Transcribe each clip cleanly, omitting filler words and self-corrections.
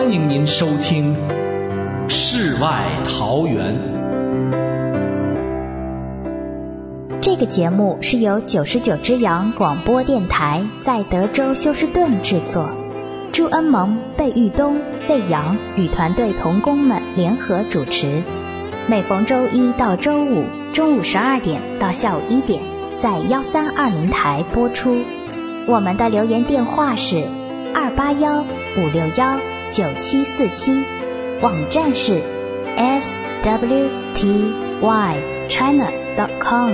欢迎您收听世外桃源。 这个节目是由99只羊广播电台在德州休斯顿制作，朱恩蒙、贝玉东、魏阳与团队同工们联合主持，每逢周一到周五中午12点到下午1点在1320台播出。我们的留言电话是281-561-9747，网站是 swtychina.com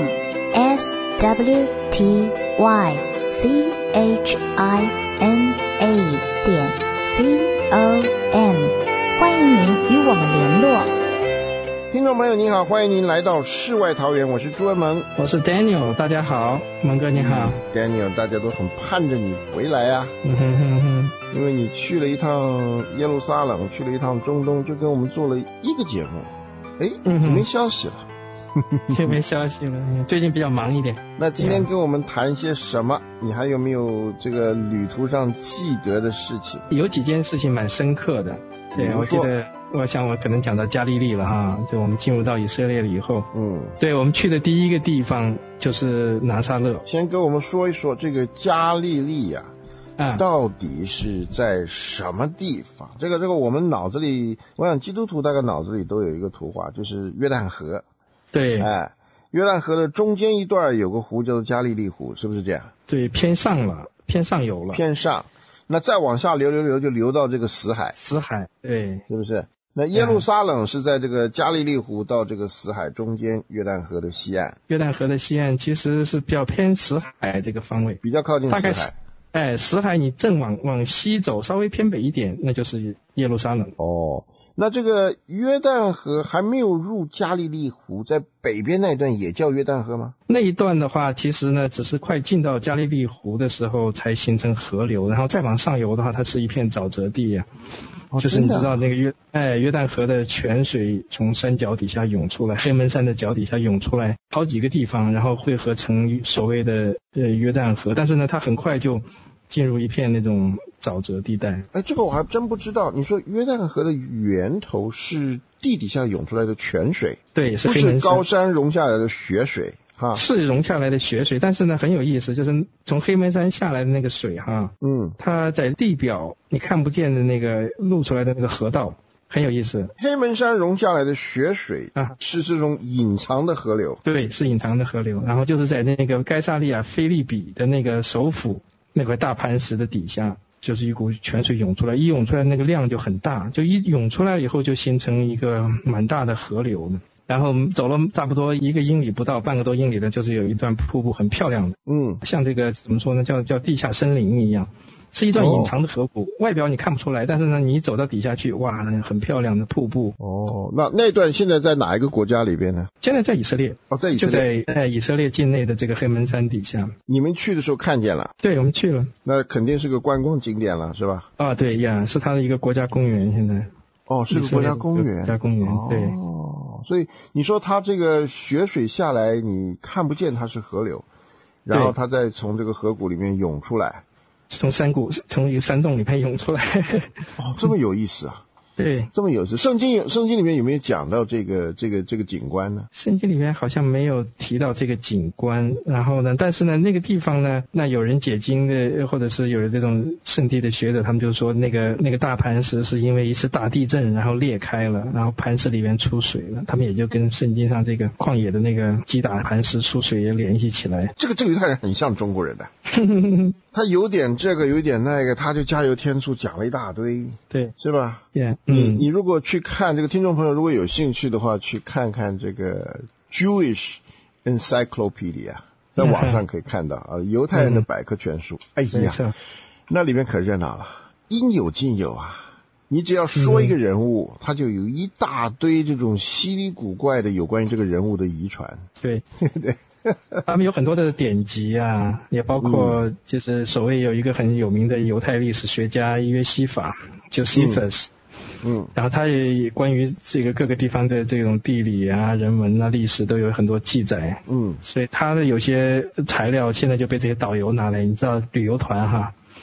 swtychina.com， 欢迎您与我们联络。 听众朋友您好，欢迎您来到世外桃源，我是朱恩蒙， 我是 Daniel， 大家好，蒙哥你好。 Daniel， 大家都很盼着你回来啊，因为你去了一趟耶路撒冷，去了一趟中东，就跟我们做了一个节目，没消息了。 就没消息了，最近比较忙一点。 那今天跟我们谈些什么？你还有没有这个旅途上记得的事情？ 有几件事情蛮深刻的。对，我记得，我想我可能讲到加利利了哈，就我们进入到以色列了以后，对，我们去的第一个地方就是拿撒勒。 先跟我们说一说这个加利利呀，到底是在什么地方？这个我们脑子里，我想基督徒大概脑子里都有一个图画，就是约旦河。 对， 约旦河的中间一段有个湖叫做加利利湖，是不是这样？ 对，偏上游了。偏上， 那再往下流就流到这个死海。 死海，对， 是不是？那耶路撒冷是在这个加利利湖到这个死海中间，约旦河的西岸。 约旦河的西岸其实是比较偏死海这个方位， 比较靠近死海。 死海你正往西走，稍微偏北一点，那就是耶路撒冷。 哦。那这个约旦河还没有入加利利湖，在北边那一段也叫约旦河吗？ 那一段的话，其实呢，只是快进到加利利湖的时候才形成河流，然后再往上游的话，它是一片沼泽地啊。就是你知道那个约旦河的泉水从山脚底下涌出来，黑门山的脚底下涌出来好几个地方，然后汇合成所谓的约旦河，但是呢，它很快就进入一片那种沼泽地带。 这个我还真不知道。你说约旦河的源头是地底下涌出来的泉水？ 对，是黑门山， 不是高山融下来的雪水哈？ 是融下来的雪水，但是呢很有意思，就是从黑门山下来的那个水哈，它在地表你看不见的那个露出来的那个河道，很有意思。 黑门山融下来的雪水是这种隐藏的河流。 对，是隐藏的河流，然后就是在那个该萨利亚菲利比的那个首府那块大磐石的底下，就是一股泉水涌出来，一涌出来那个量就很大，就一涌出来以后就形成一个蛮大的河流，然后走了差不多1个英里不到，半个多英里的，就是有一段瀑布，很漂亮的，像这个怎么说呢，叫地下森林一样，是一段隐藏的河谷，外表你看不出来，但是呢你走到底下去，哇，很漂亮的瀑布。 那段现在在哪一个国家里边呢？ 现在在以色列。 在以色列， 就在以色列境内的这个黑门山底下。 你们去的时候看见了？ 对，我们去了。 那肯定是个观光景点了，是吧？ 对呀，是它的一个国家公园，现在。 是个国家公园。 国家公园，对。 所以你说它这个雪水下来，你看不见它是河流，然后它再从这个河谷里面涌出来， 从一个山洞里面涌出来。 这么有意思啊！ 对， 这么有意思。圣经里面有没有讲到这个景观呢？ 圣经里面好像没有提到这个景观，然后呢，但是呢，那个地方呢，那有人解经的，或者是有这种圣地的学者，他们就说那个大磐石是因为一次大地震，然后裂开了，然后磐石里面出水了，他们也就跟圣经上这个旷野的那个击打磐石出水也联系起来。 这个犹太人很像中国人的。他有点这个有点那个，他就加油添醋讲了一大堆， 对， 是吧？你如果去看这个，听众朋友如果有兴趣的话，去看看这个 Jewish Encyclopedia， 在网上可以看到犹太人的百科全书。那里面可热闹了，应有尽有啊！你只要说一个人物，他就有一大堆这种稀里古怪的有关于这个人物的遗传。 对对。他们有很多的典籍啊，也包括就是所谓有一个很有名的犹太历史学家约西法 Josephus，然后他也关于这个各个地方的这种地理啊、人文啊、历史都有很多记载，所以他的有些材料现在就被这些导游拿来，你知道旅游团哈，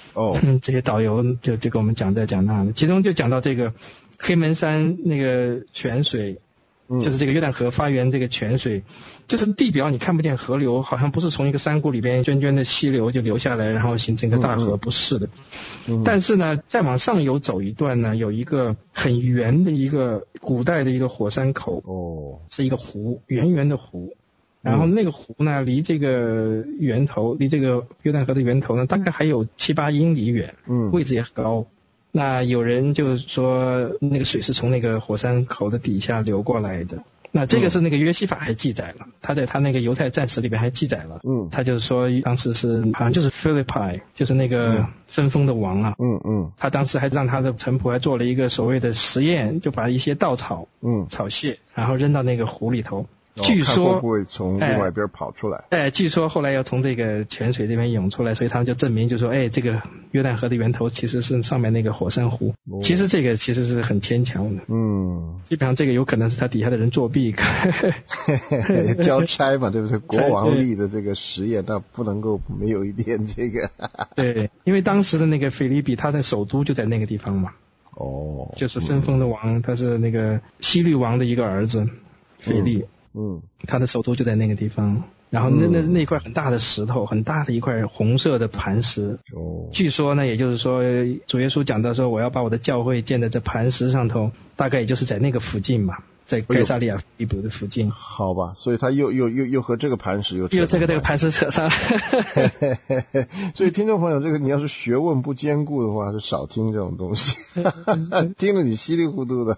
哦， 这些导游就跟我们讲这讲那的，其中就讲到这个黑门山那个泉水，就是这个约旦河发源这个泉水，就是地表你看不见河流，好像不是从一个山谷里边涓涓的溪流就流下来，然后形成一个大河，不是的。但是呢，再往上游走一段呢，有一个很圆的一个古代的一个火山口，是一个湖，圆圆的湖。然后那个湖呢，离这个源头，离这个约旦河的源头呢，大概还有7、8英里远，位置也很高。那有人就是说，那个水是从那个火山口的底下流过来的。那这个是那个约西法还记载了，他在他那个犹太战史里边还记载了。他就是说当时是好像就是 Philippi， 就是那个分封的王啊。他当时还让他的臣仆还做了一个所谓的实验，就把一些稻草，草屑，然后扔到那个湖里头。据说会不会从另外一边跑出来？ 据说后来要从这个泉水这边涌出来，所以他们就证明就说，这个约旦河的源头其实是上面那个火山湖。其实这个其实是很牵强的。基本上这个有可能是他底下的人作弊。 交差嘛，对不对？国王立的这个实验，那不能够没有一点这个。 对，因为当时的那个腓立比，他的首都就在那个地方嘛。就是分封的王，他是那个希律王的一个儿子，腓力。他的首都就在那个地方，然后那块很大的石头，很大的一块红色的磐石。据说呢，也就是说主耶稣讲到说，我要把我的教会建在这磐石上头，大概也就是在那个附近嘛，在该撒利亚腓立比的附近。 好吧，所以他又和这个磐石又这个磐石扯上。 所以听众朋友，这个你要是学问不坚固的话，就少听这种东西。听了你稀里糊涂的。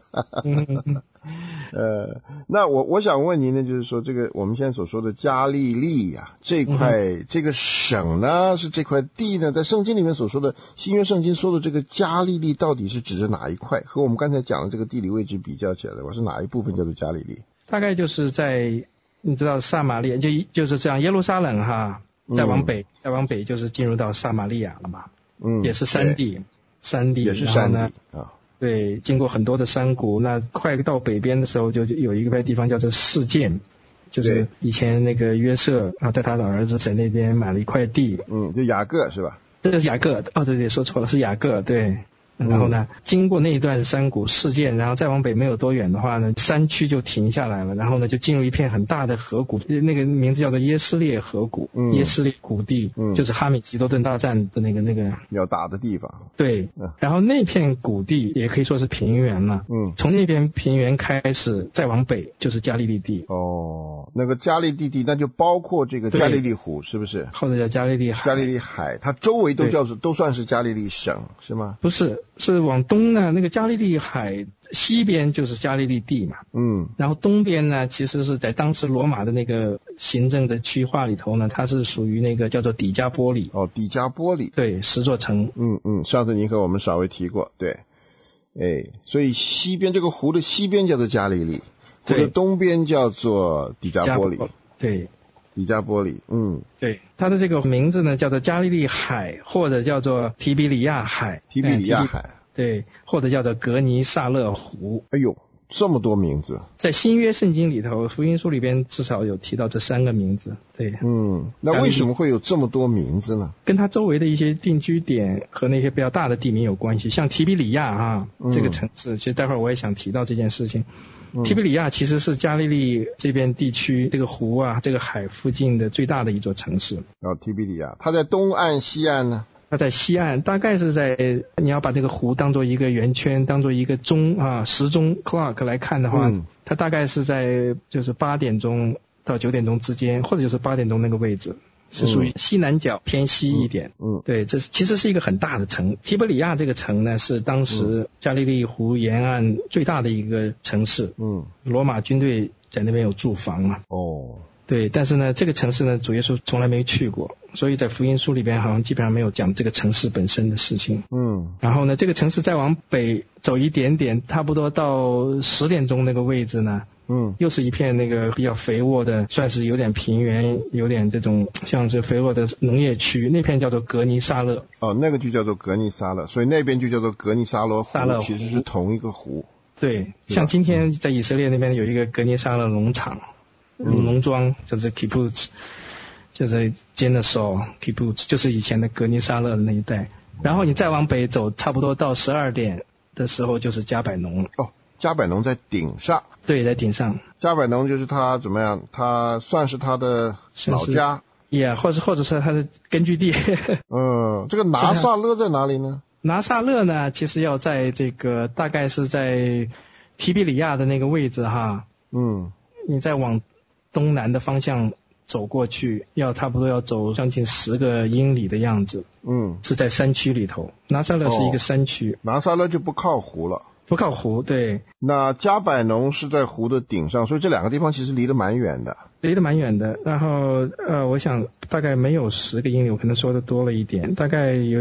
那我想问您呢，就是说这个我们现在所说的加利利啊，这块这个省呢，是这块地呢，在圣经里面所说的新约圣经说的这个加利利到底是指着哪一块？和我们刚才讲的这个地理位置比较起来的话，是哪一部分叫做加利利？ 大概就是在你知道撒玛利亚，就是这样，耶路撒冷哈，再往北就是进入到撒玛利亚了嘛。也是山地也是山地啊。 对，经过很多的山谷，那快到北边的时候，就有一块地方叫做示剑，就是以前那个约瑟啊，带他的儿子在那边买了一块地。 就雅各是吧？ 这是雅各，对，说错了，是雅各，对。然后呢，经过那一段山谷示剑，然后再往北没有多远的话呢，山区就停下来了，然后呢就进入一片很大的河谷，那个名字叫做耶斯列河谷，耶斯列谷地，就是哈米吉多顿大战的那个要打的地方。 对，然后那片谷地也可以说是平原了。从那边平原开始再往北就是加利利地。 那个加利利地那就包括这个加利利湖，是不是？ 或者叫加利利海。 加利利海，它周围都算是加利利省，是吗？ 不是。是往东呢，那个加利利海西边就是加利利地嘛。然后东边呢，其实是在当时罗马的那个行政的区划里头呢，它是属于那个叫做底加波里。 底加波里。对 ，10座城。 上次您和我们稍微提过，对。所以西边这个湖的西边叫做加利利，湖的东边叫做底加波里。 对。 底加波里。 对，它的这个名字呢叫做加利利海，或者叫做提比里亚海。 提比里亚海。 对，或者叫做格尼萨勒湖。 哎呦，这么多名字。 在新约圣经里头，福音书里边至少有提到这3个名字。对。 那为什么会有这么多名字呢？ 跟它周围的一些定居点和那些比较大的地名有关系。像提比里亚这个城市，其实待会儿我也想提到这件事情。提比里亚其实是加利利这边地区这个湖啊，这个海附近的最大的一座城市。 提比里亚，它在东岸西岸呢？ 它在西岸，大概是在你要把这个湖当做一个圆圈，当做一个钟时钟 clock 来看的话，它大概是在就是8点钟到9点钟之间，或者就是8点钟那个位置。是属于西南角偏西一点。对，这其实是一个很大的城。提比里亚这个城呢，是当时加利利湖沿岸最大的一个城市。罗马军队在那边有驻防嘛。对，但是呢，这个城市呢，主耶稣从来没去过，所以在福音书里边好像基本上没有讲这个城市本身的事情。然后呢，这个城市再往北走一点点，差不多到10点钟那个位置呢，又是一片那个比较肥沃的，算是有点平原，有点这种像是肥沃的农业区，那片叫做格尼萨勒。 那个就叫做格尼萨勒，所以那边就叫做格尼萨勒湖，其实是同一个湖。 对，像今天在以色列那边有一个格尼萨勒农场。农庄就是 kibbutz， 就是 Geneseo kibbutz， 就是以前的格尼萨勒的那一带。 然后你再往北走，差不多到12点的时候就是加百农了。 哦，加百农在顶上。 对，在顶上。 加百农就是他怎么样？他算是他的老家。 也、或者是他的根据地。 这个拿撒勒在哪里呢？ 拿撒勒呢，其实要在这个大概是在提比里亚的那个位置哈。你再往东南的方向走过去，差不多要走将近10个英里的样子。是在山区里头。拿撒勒是一个山区。 拿撒勒就不靠湖了。 不靠湖，对。 那加百农是在湖的顶上，所以这两个地方其实离得蛮远的。 然后我想大概没有10个英里，我可能说的多了一点，大概有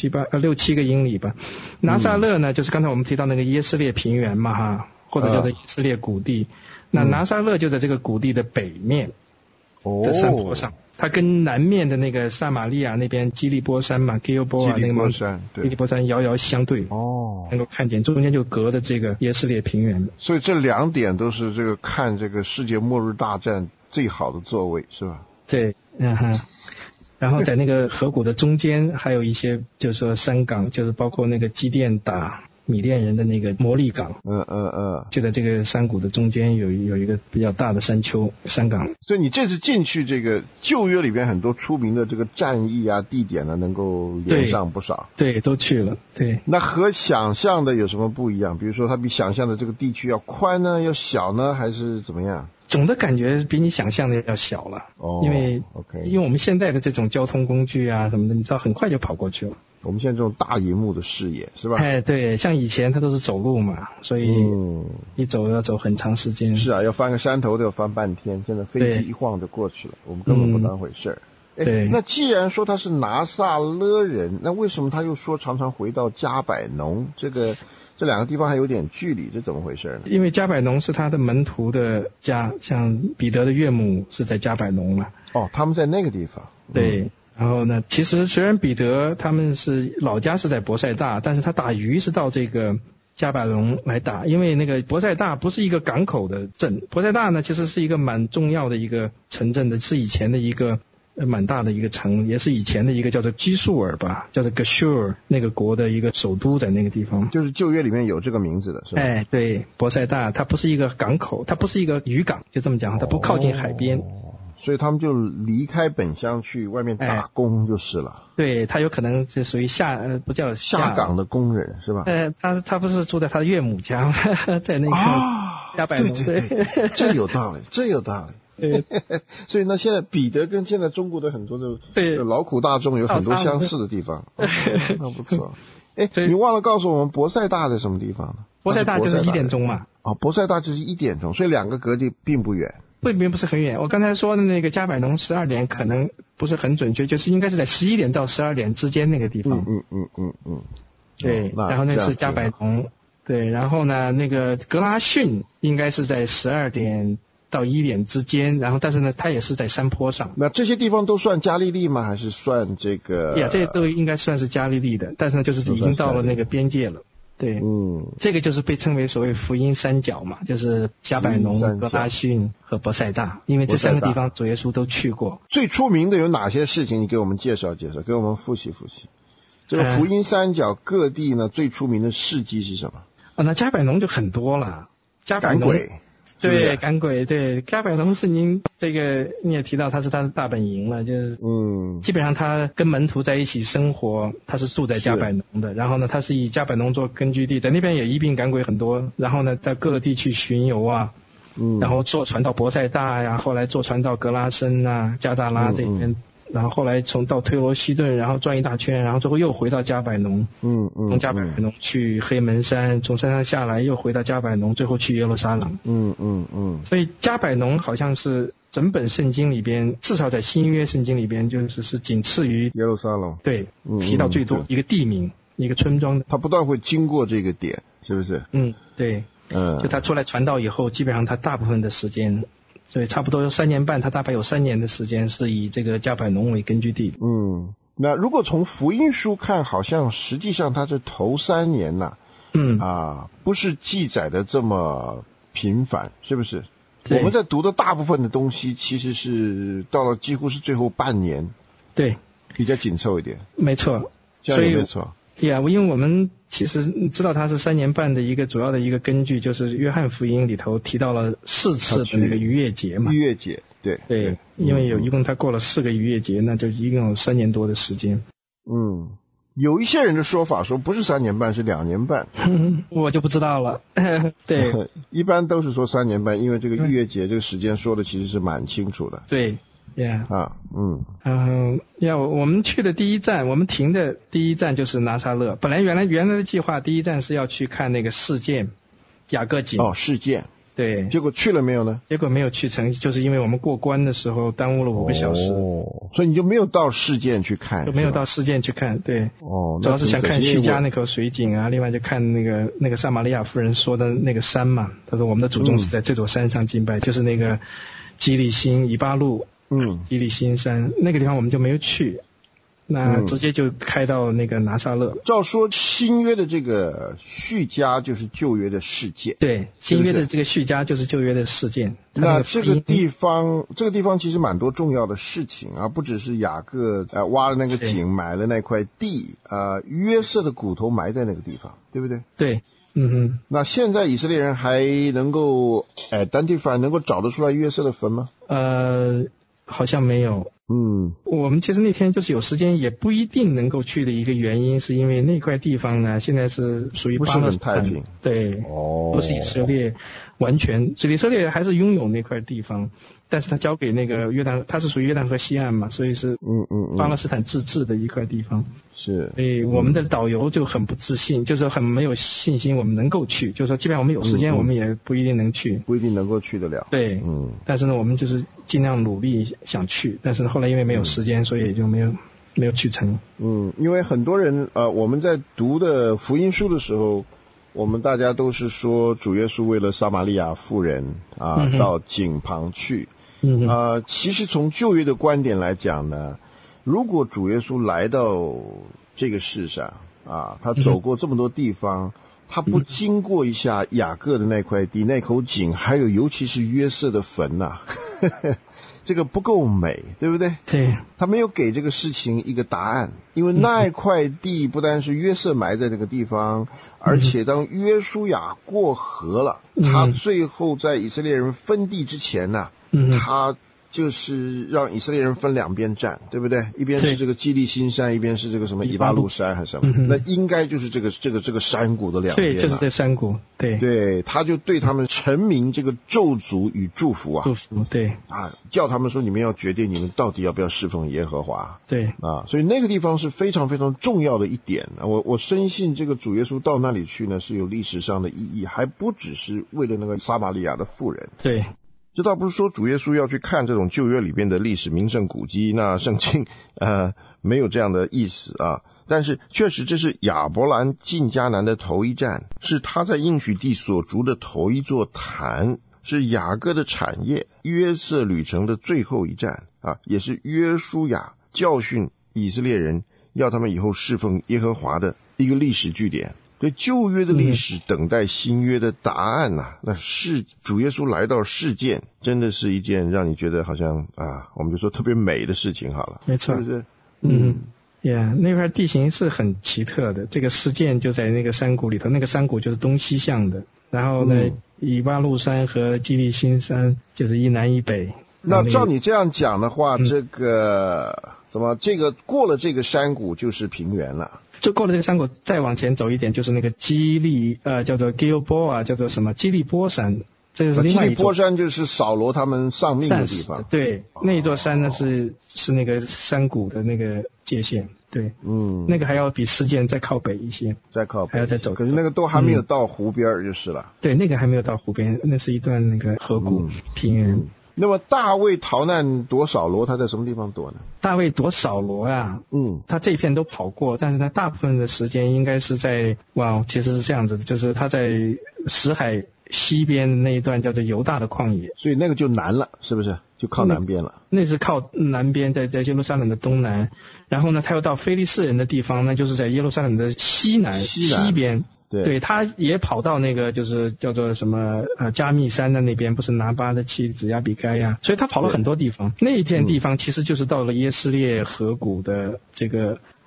6、7个英里吧。拿撒勒呢，就是刚才我们提到那个耶斯列平原嘛哈，或者叫做耶斯列谷地。那拿撒勒就在这个谷地的北面的山坡上。它跟南面的那个撒玛利亚那边基利波山嘛，基利波山遥遥相对。能够看见中间就隔着这个耶斯列平原。 所以这2点都是这个看这个世界末日大战最好的座位，是吧？ 对，然后在那个河谷的中间还有一些就是说山岗，就是包括那个基甸打米甸人的那个摩利港。就在这个山谷的中间有一个比较大的山岗。 所以你这次进去这个旧约里边很多出名的这个战役啊地点呢，能够连上不少。 对，都去了。对。那和想象的有什么不一样？比如说它比想象的这个地区要宽呢，要小呢，还是怎么样？ 总的感觉比你想象的要小了。因为我们现在的这种交通工具啊什么的，你知道很快就跑过去了。 我们现在这种大荧幕的视野是吧？ 对，像以前它都是走路嘛，所以一走要走很长时间。 是啊，要翻个山头都要翻半天，现在飞机一晃就过去了，我们根本不当回事儿。 对。 那既然说他是拿撒勒人，那为什么他又说常常回到加百农？这两个地方还有点距离，这怎么回事呢？ 因为加百农是他的门徒的家，像彼得的岳母是在加百农嘛。 他们在那个地方。 对。然后呢，其实虽然彼得他们是老家是在伯赛大，但是他打鱼是到这个加百农来打，因为那个伯赛大不是一个港口的镇，伯赛大呢其实是一个蛮重要的一个城镇的，是以前的一个蛮大的一个城，也是以前的一个叫做基述尔吧，叫做 Geshur 那个国的一个首都在那个地方。 就是旧约里面有这个名字的是吧？ 对，伯赛大它不是一个港口，它不是一个渔港，就这么讲，它不靠近海边。 所以他们就离开本乡去外面打工就是了。 对，他有可能是属于不叫下岗的工人是吧？ 他不是住在他的岳母家，在那个加百农。 对，这有道理。所以呢，现在彼得跟现在中国的很多的劳苦大众有很多相似的地方。那不错。你忘了告诉我们伯赛大在什么地方呢？ 伯赛大就是1点钟嘛。 伯赛大就是1点钟，所以2个隔地并不远。 并不是很远。我刚才说的那个加百农12点可能不是很准确，就是应该是在11点到12点之间那个地方。对，然后那是加百农。对，然后呢，那个格拉逊应该是在12点到1点之间，然后但是呢，它也是在山坡上。 那这些地方都算加利利吗？还是算这个？ 这些都应该算是加利利的，但是呢，就是已经到了那个边界了。对，这个就是被称为所谓福音三角嘛，就是加百农、格拉逊和伯赛大，因为这3个地方主耶稣都去过。 最出名的有哪些事情？你给我们介绍，给我们复习。这个福音三角各地呢，最出名的事迹是什么？ 那加百农就很多了，加百农。对，赶鬼。对，加百农是您这个你也提到，他是他的大本营了，就是基本上他跟门徒在一起生活，他是住在加百农的。然后呢，他是以加百农做根据地，在那边也一并赶鬼很多。然后呢，在各个地区巡游啊，然后坐船到伯赛大呀，后来坐船到格拉森啊、加大拉这边。然后后来到推罗西顿，然后转一大圈，然后最后又回到加百农。从加百农去黑门山，从山上下来又回到加百农，最后去耶路撒冷。所以加百农好像是整本圣经里边，至少在新约圣经里边，就是仅次于耶路撒冷。 对，提到最多一个地名，一个村庄。 他不断会经过这个点，是不是？ 对。就他出来传道以后，基本上他大部分的时间。所以差不多3年半，他大概有3年的时间是以这个加百农为根据地。 那如果从福音书看，好像实际上他是头3年呐，不是记载的这么频繁，是不是？我们在读的大部分的东西，其实是到了几乎是最后半年， 对， 比较紧凑一点。 没错。 这样也没错。 对呀，因为我们其实知道它是3年半的一个主要的一个根据，就是约翰福音里头提到了4次的那个逾越节嘛。 逾越节，对。 因为一共他过了4个逾越节，那就一共有3年多的时间。 有一些人的说法说不是3年半，是2年半。 我就不知道了。对， 一般都是说3年半，因为这个逾越节这个时间说的其实是蛮清楚的。 对。我们去的第一站，我们停的第一站就是拿撒勒。本来原来的计划，第一站是要去看那个事件雅各井。 事件。 对。 结果去了没有呢？ 结果没有去成，就是因为我们过关的时候耽误了5个小时。 所以你就没有到事件去看。 就没有到事件去看，对。主要是想看叙加那口水井啊，另外就看那个撒玛利亚妇人说的那个山嘛。他说我们的祖宗是在这座山上敬拜，就是那个基利心以巴路。基利心山那个地方我们就没有去，那直接就开到那个拿撒勒。 照说新约的这个叙加就是旧约的事件。对， 新约的这个叙加就是旧约的事件。 那这个地方其实蛮多重要的事情啊，不只是雅各挖了那个井，买了那块地约瑟的骨头埋在那个地方，对不对？ 对。 那现在以色列人还能够identify 能够找得出来约瑟的坟吗？ 好像没有。我们其实那天就是有时间也不一定能够去的一个原因，是因为那块地方呢现在是属于巴勒斯坦， 不是很太平。 对。不是以色列完全，以色列还是拥有那块地方，但是他交给那个约旦，他是属于约旦河西岸嘛，所以是巴勒斯坦自治的一块地方。 是。 所以我们的导游就很不自信，就是很没有信心我们能够去，就是说基本上我们有时间我们也不一定能去， 不一定能够去得了。 对。但是呢我们就是尽量努力想去，但是后来因为没有时间，所以也就没有去成。 因为很多人我们在读的福音书的时候，我们大家都是说主耶稣为了撒玛利亚妇人到井旁去。其实从旧约的观点来讲呢，如果主耶稣来到这个世上他走过这么多地方，他不经过一下雅各的那块地、那口井，还有尤其是约瑟的坟这个不够美，对不对？ 对。 他没有给这个事情一个答案，因为那块地不但是约瑟埋在那个地方，而且当约书亚过河了，他最后在以色列人分地之前他就是让以色列人分2边站，对不对？一边是这个基利心山，一边是这个什么以巴路山还是什么？那应该就是这个山谷的2边。 对，就是这山谷。 对，他就对他们陈明这个咒诅与祝福祝福，对叫他们说你们要决定你们到底要不要侍奉耶和华。 对所以那个地方是非常非常重要的一点。我深信这个主耶稣到那里去呢是有历史上的意义，还不只是为了那个撒玛利亚的妇人。 对。 这倒不是说主耶稣要去看这种旧约里边的历史名胜古迹，那圣经没有这样的意思但是确实这是亚伯兰进迦南的头一站，是他在应许地所筑的头一座坛，是雅各的产业，约瑟旅程的最后一站也是约书亚教训以色列人要他们以后侍奉耶和华的一个历史据点。对旧约的历史等待新约的答案那是主耶稣来到世件，真的是一件让你觉得好像我们就说特别美的事情好了。 没错。 是不是？ 那块地形是很奇特的，这个事件就在那个山谷里头，那个山谷就是东西向的，然后呢以巴路山和基利心山就是一南一北。 那照你这样讲的话，这个这个过了这个山谷就是平原了。 就过了这个山谷再往前走一点就是那个基利叫做 Gilboa 叫做什么基利波山，这就是另外一座。基利波山就是扫罗他们丧命的地方。对，那一座山呢是那个山谷的那个界限。对，那个还要比事件再靠北一些，再靠北还要再走。可是那个都还没有到湖边就是了。对，那个还没有到湖边，那是一段那个河谷平原。那么大卫逃难躲扫罗，他在什么地方躲呢？大卫躲扫罗他这一片都跑过，但是他大部分的时间应该是在其实是这样子的，就是他在死海西边那一段叫做犹大的旷野，所以那个就南了，是不是？就靠南边了。那是靠南边，在耶路撒冷的东南，然后呢他又到非利士人的地方，那就是在耶路撒冷的西边。对，他也跑到那个就是叫做什么加密山的那边，不是拿巴的妻子亚比该呀，所以他跑了很多地方。那一片地方其实就是到了耶斯列河谷的这个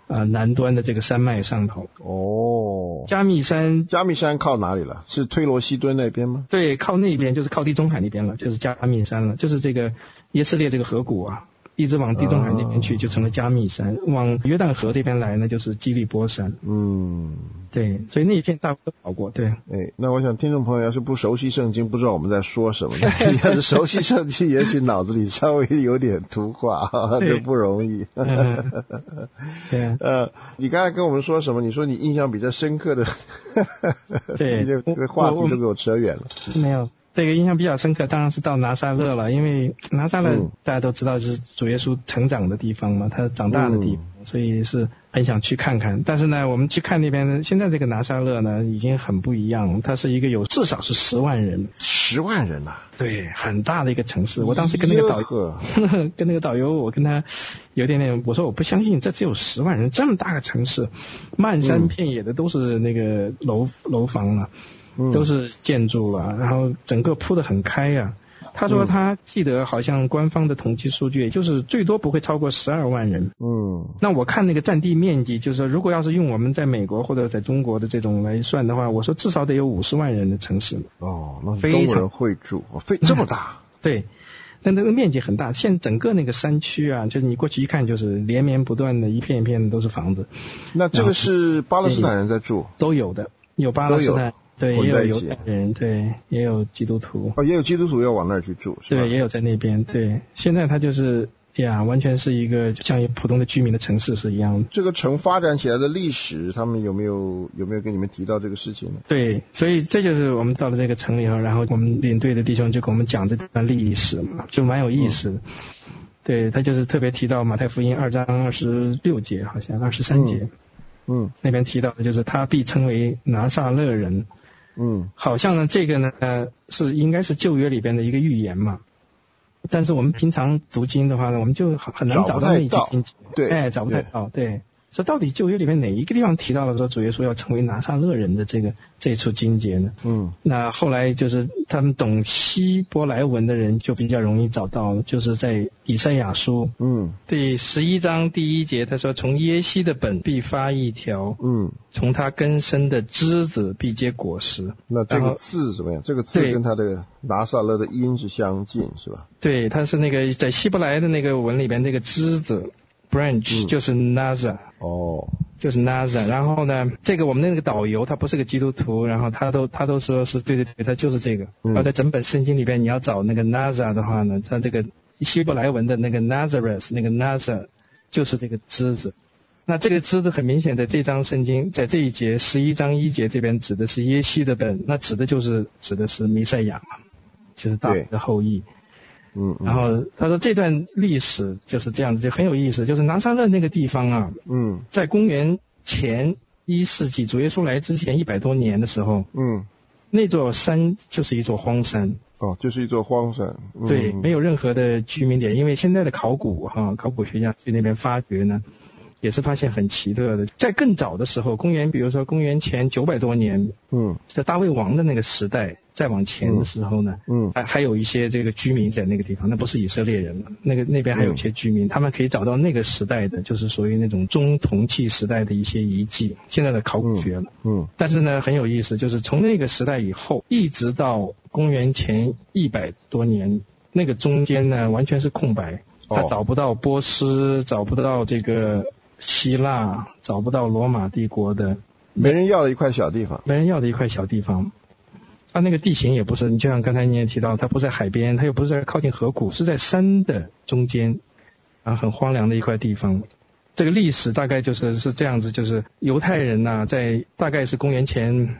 南端的这个山脉上头。 哦， 加密山靠哪里了？是推罗西敦那边吗？ 对，靠那边就是靠地中海那边了，就是加密山了，就是这个耶斯列这个河谷啊，一直往地中海那边去就成了加密山，往约旦河这边来呢就是基利波山。对，所以那一片大部分都跑过。对， 那我想听众朋友要是不熟悉圣经，不知道我们在说什么，你要是熟悉圣经，也许脑子里稍微有点图画，这不容易。 对， 你刚才跟我们说什么？你说你印象比较深刻的， 对， 这个话题都给我扯远了。 没有。这个印象比较深刻当然是到拿撒勒了，因为拿撒勒大家都知道是主耶稣成长的地方嘛，他长大的地方，所以是很想去看看。但是呢，我们去看那边，现在这个拿撒勒呢已经很不一样，它是一个有至少是10万人。 10万人啊？ 对，很大的一个城市。我当时跟那个导游，我跟他有点，我说我不相信这只有10万人，这么大个城市，漫山遍野的都是那个楼房了。都是建筑了，然后整个铺得很开呀。他说他记得好像官方的统计数据，就是最多不会超过12万人。那我看那个占地面积，就是如果要是用我们在美国或者在中国的这种来算的话，我说至少得有50万人的城市。 那非常会住，这么大。 对，但那个面积很大，现整个那个山区啊，就是你过去一看就是连绵不断的一片一片的都是房子。 那这个是巴勒斯坦人在住？ 都有的，有巴勒斯坦。对，也有犹太人，对，也有基督徒。 也有基督徒要往那儿去住，是吧？ 对，也有在那边。对，现在它就是完全是一个像一普通的居民的城市是一样的。 这个城发展起来的历史，他们有没有跟你们提到这个事情呢？ 对，所以这就是我们到了这个城里后，然后我们领队的弟兄就跟我们讲这段历史嘛，就蛮有意思的。对，他就是特别提到马太福音2章26节，好像23节。那边提到的就是他必称为拿撒勒人。好像呢，这个呢应该是旧约里边的一个预言嘛，但是我们平常读经的话呢，我们就很难找到那一句经节， 对， 找不太到，对。所以到底旧约里面哪一个地方提到了说主耶稣要成为拿撒勒人的这一处经节呢？那后来就是他们懂希伯来文的人就比较容易找到，就是在以赛亚书第11章第1节，他说从耶西的本必发一条，从他根生的枝子必结果实。 那这个字怎么样？这个字跟他的拿撒勒的音是相近，是吧？ 对，它是那个在希伯来的那个文里边，那个枝子branch 就是 Nazar，就是 Nazar。然后呢，这个我们的那个导游他不是个基督徒，然后他都说是对，他就是这个。而在整本圣经里边，你要找那个 Nazar 的话呢，他这个希伯来文的那个 Nazareth 那个 Nazar 就是这个枝子。那这个枝子很明显在这章圣经，在这一节11章1节这边指的是耶西的本，那指的是弥赛亚嘛，就是大卫的后裔。然后他说这段历史就是这样子，就很有意思，就是拿撒勒那个地方啊，在公元前1世纪主耶稣来之前100多年的时候，那座山就是一座荒山。 就是一座荒山。 对，没有任何的居民点，因为现在的考古学家去那边发掘呢，也是发现很奇特的。在更早的时候，比如说公元前900多年，在大卫王的那个时代，再往前的时候呢，还有一些这个居民在那个地方，那不是以色列人了，那边还有一些居民，他们可以找到那个时代的，就是属于那种中铜器时代的一些遗迹，现在的考古学了。但是呢，很有意思，就是从那个时代以后，一直到公元前100多年，那个中间呢完全是空白，他找不到波斯，找不到这个希腊，找不到罗马帝国的， 没人要的一块小地方。它那个地形也不是，你就像刚才你也提到，它不在海边，它又不是在靠近河谷，是在山的中间，很荒凉的一块地方。这个历史大概是这样子，就是犹太人呐，在大概是公元前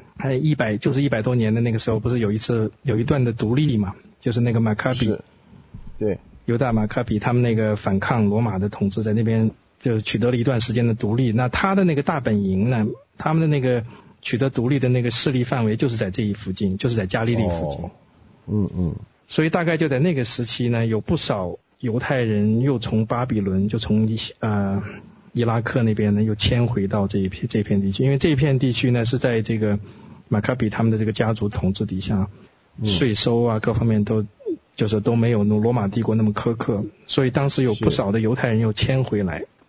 100多年的那个时候，不是有一段的独立嘛，就是那个马卡比， 对， 犹大马卡比他们那个反抗罗马的统治，在那边就取得了一段时间的独立。那他的那个大本营呢，他们的那个取得独立的那个势力范围就是在这一附近，就是在加利利附近。所以大概就在那个时期呢，有不少犹太人又从巴比伦，就从伊拉克那边呢又迁回到这片地区，因为这片地区呢是在这个马卡比他们的这个家族统治底下，税收啊各方面都没有罗马帝国那么苛刻，所以当时有不少的犹太人又迁回来。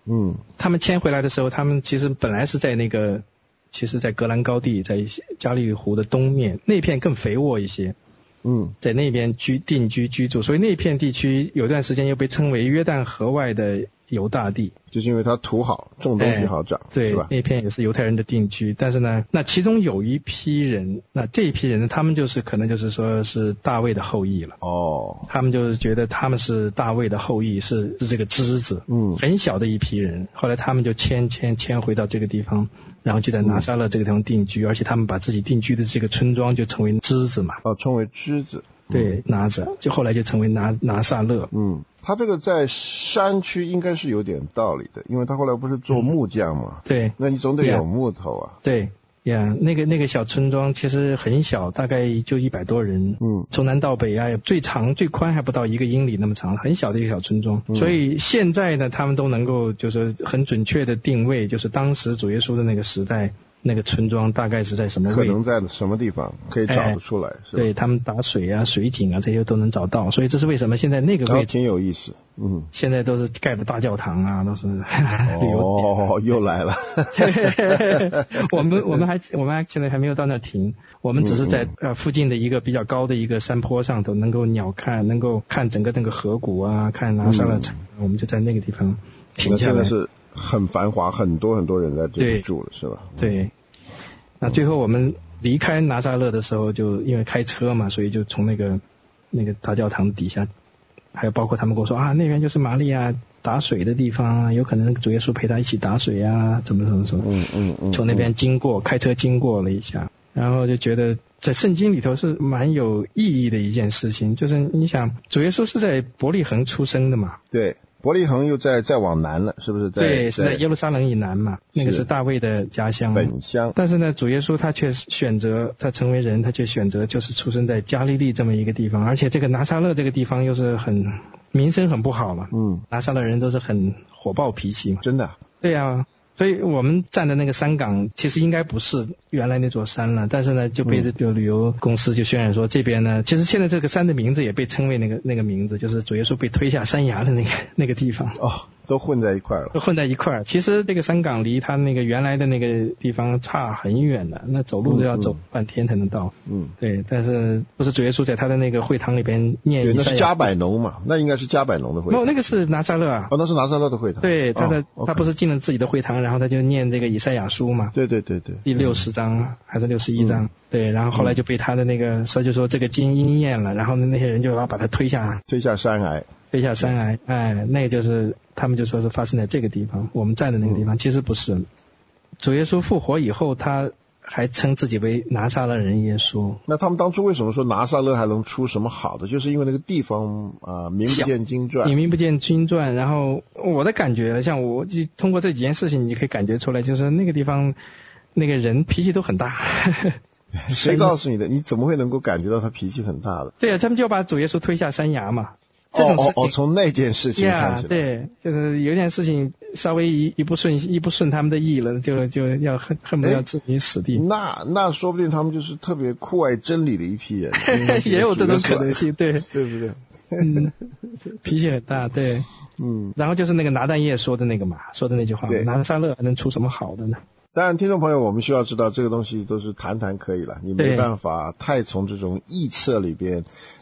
他们迁回来的时候，他们其实本来是在在戈兰高地，在加利利湖的东面，那片更肥沃一些。在那边定居居住，所以那片地区有段时间又被称为约旦河外的犹大地， 就是因为它土好，种东西好长， 对， 是吧？ 那片也是犹太人的定居，但是呢，那其中有一批人，那这一批人呢，他们可能就是说是大卫的后裔了。他们就是觉得他们是大卫的后裔，是这个支子，很小的一批人。后来他们就迁回到这个地方，然后就在拿撒勒这个地方定居，而且他们把自己定居的这个村庄就称为支子嘛。 称为支子。 对，拿着，就后来就成为拿撒勒。 他这个在山区应该是有点道理的，因为他后来不是做木匠嘛。 对， 那你总得有木头啊。 对呀，那个小村庄其实很小，大概就100多人。从南到北啊，最长最宽还不到1个英里那么长，很小的一个小村庄。所以现在呢，他们都能够就是很准确的定位，就是当时主耶稣的那个时代。那个村庄大概是在什么位置？ 可能在什么地方可以找得出来？是吧？ 对，他们打水啊、水井啊这些都能找到，所以这是为什么现在那个位置挺有意思。 现在都是盖的大教堂啊，都是旅游。 又来了。 我们还现在还没有到那停，我们只是在附近的一个比较高的一个山坡上头，能够能够看整个那个河谷啊，看拿撒勒城，我们就在那个地方停下来。 现在是很繁华，很多人在这里住了，是吧？ 对。那最后我们离开拿撒勒的时候，就因为开车嘛，所以就从那个大教堂底下，还有包括他们跟我说那边就是玛利亚打水的地方啊，有可能主耶稣陪他一起打水啊，怎么从那边开车经过了一下，然后就觉得在圣经里头是蛮有意义的一件事情，就是你想主耶稣是在伯利恒出生的嘛。 对，伯利恒又再往南了，是不是？ 对，是在耶路撒冷以南嘛，那个是大卫的家乡本乡。但是呢，主耶稣他却选择，他成为人，他却选择就是出生在加利利这么一个地方，而且这个拿撒勒这个地方又是名声很不好嘛。拿撒勒人都是很火爆脾气嘛。 真的？ 对啊。所以我们站的那个山岗其实应该不是原来那座山了，但是呢就被这个旅游公司就渲染说这边呢，其实现在这个山的名字也被称为那个名字，就是主耶稣被推下山崖的那个地方。 都混在一块了。 都混在一块。其实这个山岗离他那个原来的那个地方差很远的，那走路都要走半天才能到。对，但是不是主耶稣在他的那个会堂里边念？ 对，那是加百农嘛，那应该是加百农的会堂。 那个是拿撒勒啊。 那是拿撒勒的会堂。 对，他不是进了自己的会堂，然后他就念这个以赛亚书嘛。 对。 第60章还是61章。对，然后后来就被他的那个就说这个经应验了，然后那些人就要把他推下山崖。那就是他们就说是发生在这个地方，我们站的那个地方，其实不是。主耶稣复活以后，他还称自己为拿撒勒人耶稣。那他们当初为什么说拿撒勒还能出什么好的？就是因为那个地方名不见经传。 名不见经传。然后我的感觉，像我就通过这几件事情，你可以感觉出来，就是那个地方那个人脾气都很大。 谁告诉你的？你怎么会能够感觉到他脾气很大的？ 对啊，他们就把主耶稣推下山崖嘛。 从那件事情看起来， 对，就是有点事情稍微一不顺他们的意了，就要恨不得要置于死地。 那说不定他们就是特别酷爱真理的一批人， 也有这种可能性，对不对？ 脾气很大，对，然后就是那个拿但业说的那句话，拿撒勒还能出什么好的呢？ 当然，听众朋友，我们需要知道这个东西都是谈可以了，你没办法太从这种臆测里边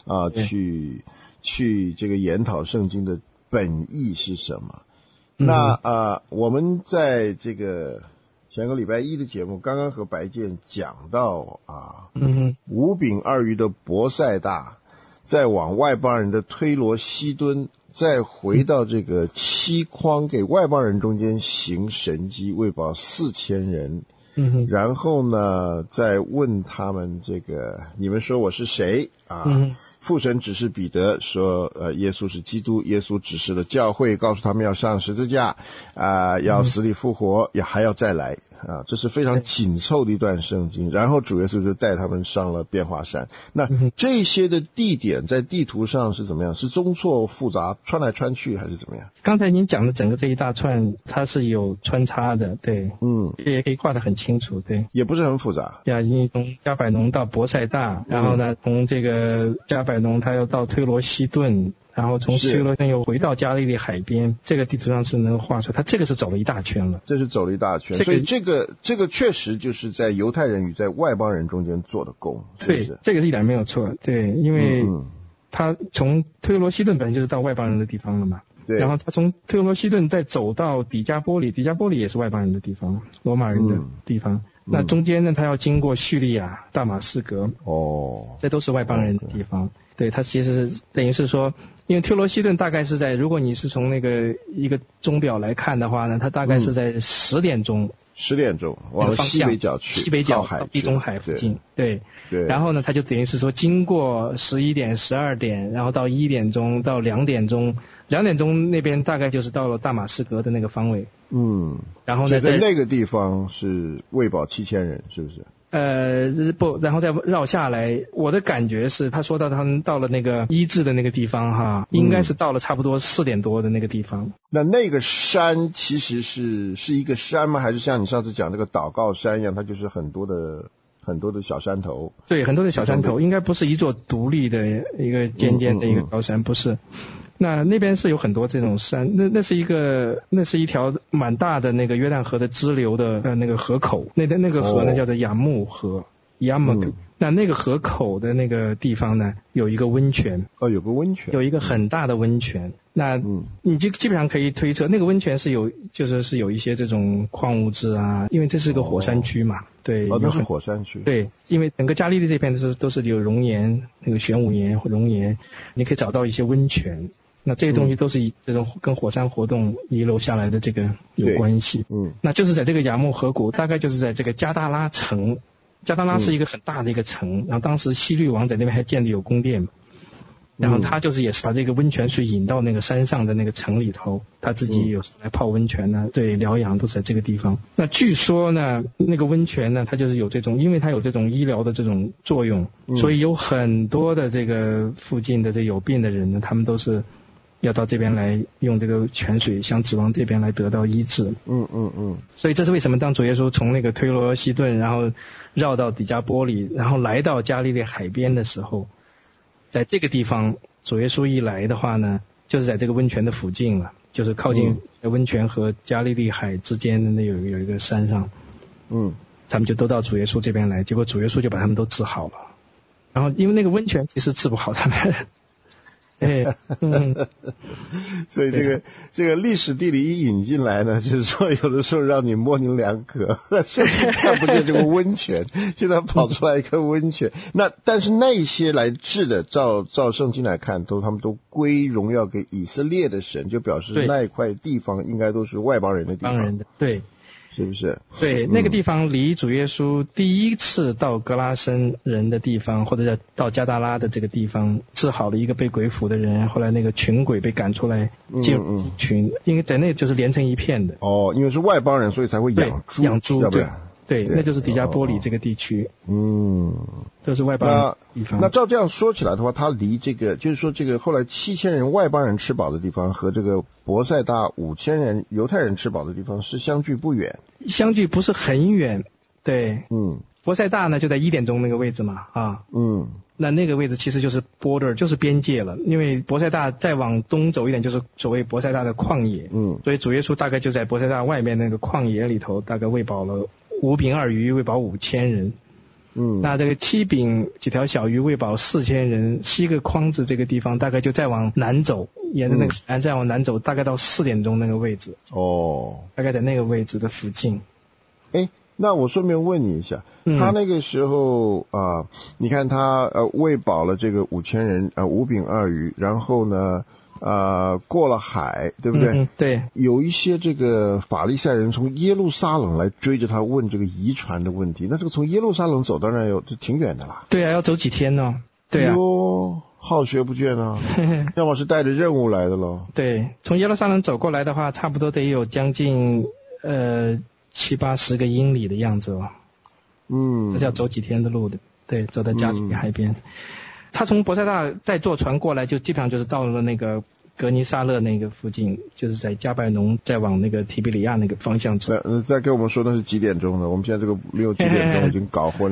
去这个研讨圣经的本意是什么。那我们在这个前个礼拜一的节目刚刚和白健讲到5饼2鱼的伯赛大，再往外邦人的推罗西敦，再回到这个7筐给外邦人中间行神迹，喂饱4000人。然后呢再问他们这个你们说我是谁父神指示彼得说耶稣是基督，耶稣指示了教会，告诉他们要上十字架要死里复活，也还要再来这是非常紧凑的一段圣经。然后主耶稣就带他们上了变化山。那这些的地点在地图上是怎么样？是中错复杂穿来穿去还是怎么样？ 刚才您讲的整个这一大串它是有穿插的，对，也可以画得很清楚，对， 也不是很复杂。 你从加百农到伯赛大，然后呢从这个加百农他要到推罗西顿， 然后从推罗西顿又回到加利利海边，这个地图上是能画出来，他这个是走了一大圈了。 这是走了一大圈，所以这个确实就是在犹太人与在外邦人中间做的工，是不是？ 对，这个是一点没有错。对，因为他从推罗西顿本来就是到外邦人的地方了嘛。 对。 然后他从推罗西顿再走到底加波里，底加波里也是外邦人的地方，罗马人的地方。那中间呢，他要经过叙利亚、大马士革，这都是外邦人的地方。对，他其实是等于是说，因为推罗西顿大概是在，如果你是从那个一个钟表来看的话呢，它大概是在10点钟往西北角去， 西北角到地中海附近。对。然后呢，他就等于是说，经过11点、12点，然后到1点钟到2点钟，2点钟那边大概就是到了大马士革的那个方位。然后呢， 在那个地方是喂饱7000人，是不是？ 不，然后再绕下来，我的感觉是，他说到他们到了那个医治的那个地方哈，应该是到了差不多4点多的那个地方。 那个山其实是一个山吗？还是像你上次讲那个祷告山一样，它就是很多的小山头？对， 很多的小山头，应该不是一座独立的一个尖尖的一个高山，不是。那边是有很多这种山，那是一条蛮大的那个约旦河的支流的那个河口，那个河呢叫做雅木河，那个河口的那个地方呢有一个温泉。 有个温泉， 有一个很大的温泉。那你就基本上可以推测，那个温泉是有一些这种矿物质啊，因为这是个火山区嘛。对， 那是火山区。 对，因为整个加利利这片都是有熔岩，那个玄武岩、熔岩，你可以找到一些温泉。那这些东西都是以这种跟火山活动遗留下来的这个有关系。那就是在这个雅木河谷，大概就是在这个加达拉城。加达拉是一个很大的一个城，然后当时希律王在那边还建立有宫殿，然后他也是把这个温泉水引到那个山上的那个城里头，他自己有时候来泡温泉呢，对，疗养都是在这个地方。那据说呢，那个温泉呢，它就是有这种，因为它有这种医疗的这种作用，所以有很多的这个附近的这有病的人呢，他们都是要到这边来用这个泉水，想指望这边来得到医治。所以这是为什么当主耶稣从那个推罗西顿，然后绕到底加波里，然后来到加利利海边的时候，在这个地方主耶稣一来的话呢，就是在这个温泉的附近了，就是靠近温泉和加利利海之间的那有一个山上。他们就都到主耶稣这边来，结果主耶稣就把他们都治好了。然后因为那个温泉其实治不好他们。 所以这个历史地理一引进来呢，就是说有的时候让你模棱两可，甚至看不见这个温泉，现在跑出来一个温泉。但是那些来治的，照圣经来看，他们都归荣耀给以色列的神，就表示那一块地方应该都是外邦人的地方。 对。 是不是？ 对，那个地方离主耶稣第一次到格拉森人的地方，或者到加达拉的这个地方，治好了一个被鬼附的人，后来那个群鬼被赶出来进入群，因为在那就是连成一片的。 因为是外邦人，所以才会养猪，对， 那就是底加波里这个地区。都是外邦人的地方。 那照这样说起来的话，它离这个就是说这个后来7000人外邦人吃饱的地方和这个伯赛大5000人犹太人吃饱的地方是相距不远， 相距不是很远。对，伯赛大呢就在1点钟那个位置嘛，那个位置其实就是 border， 就是边界了，因为伯赛大再往东走一点就是所谓伯赛大的旷野，所以主耶稣大概就在伯赛大外面那个旷野里头，大概喂饱了5饼2鱼，喂饱5000人。那这个7饼几条小鱼喂饱4000人，7个筐子这个地方大概就再往南走，沿着那个海岸再往南走，大概到4点钟那个位置。大概在那个位置的附近。 那我顺便问你一下，他那个时候你看他喂饱了这个5000人5饼2鱼，然后呢过了海，对不对？ 对。有一些这个法利赛人从耶路撒冷来追着他问这个遗传的问题，那这个从耶路撒冷走当然这挺远的啦。 对啊，要走几天呢？对啊。 好学不倦啊，要么是带着任务来的咯。 对，从耶路撒冷走过来的话，差不多得有将近70-80个英里的样子哦。那是要走几天的路的。对，走到加利利海边。他从伯赛大再坐船过来，就基本上就是到了那个格尼撒勒那个附近，就是在加百农再往那个提比里亚那个方向走。 再给我们说那是几点钟的？我们现在这个没有几点钟已经搞混了。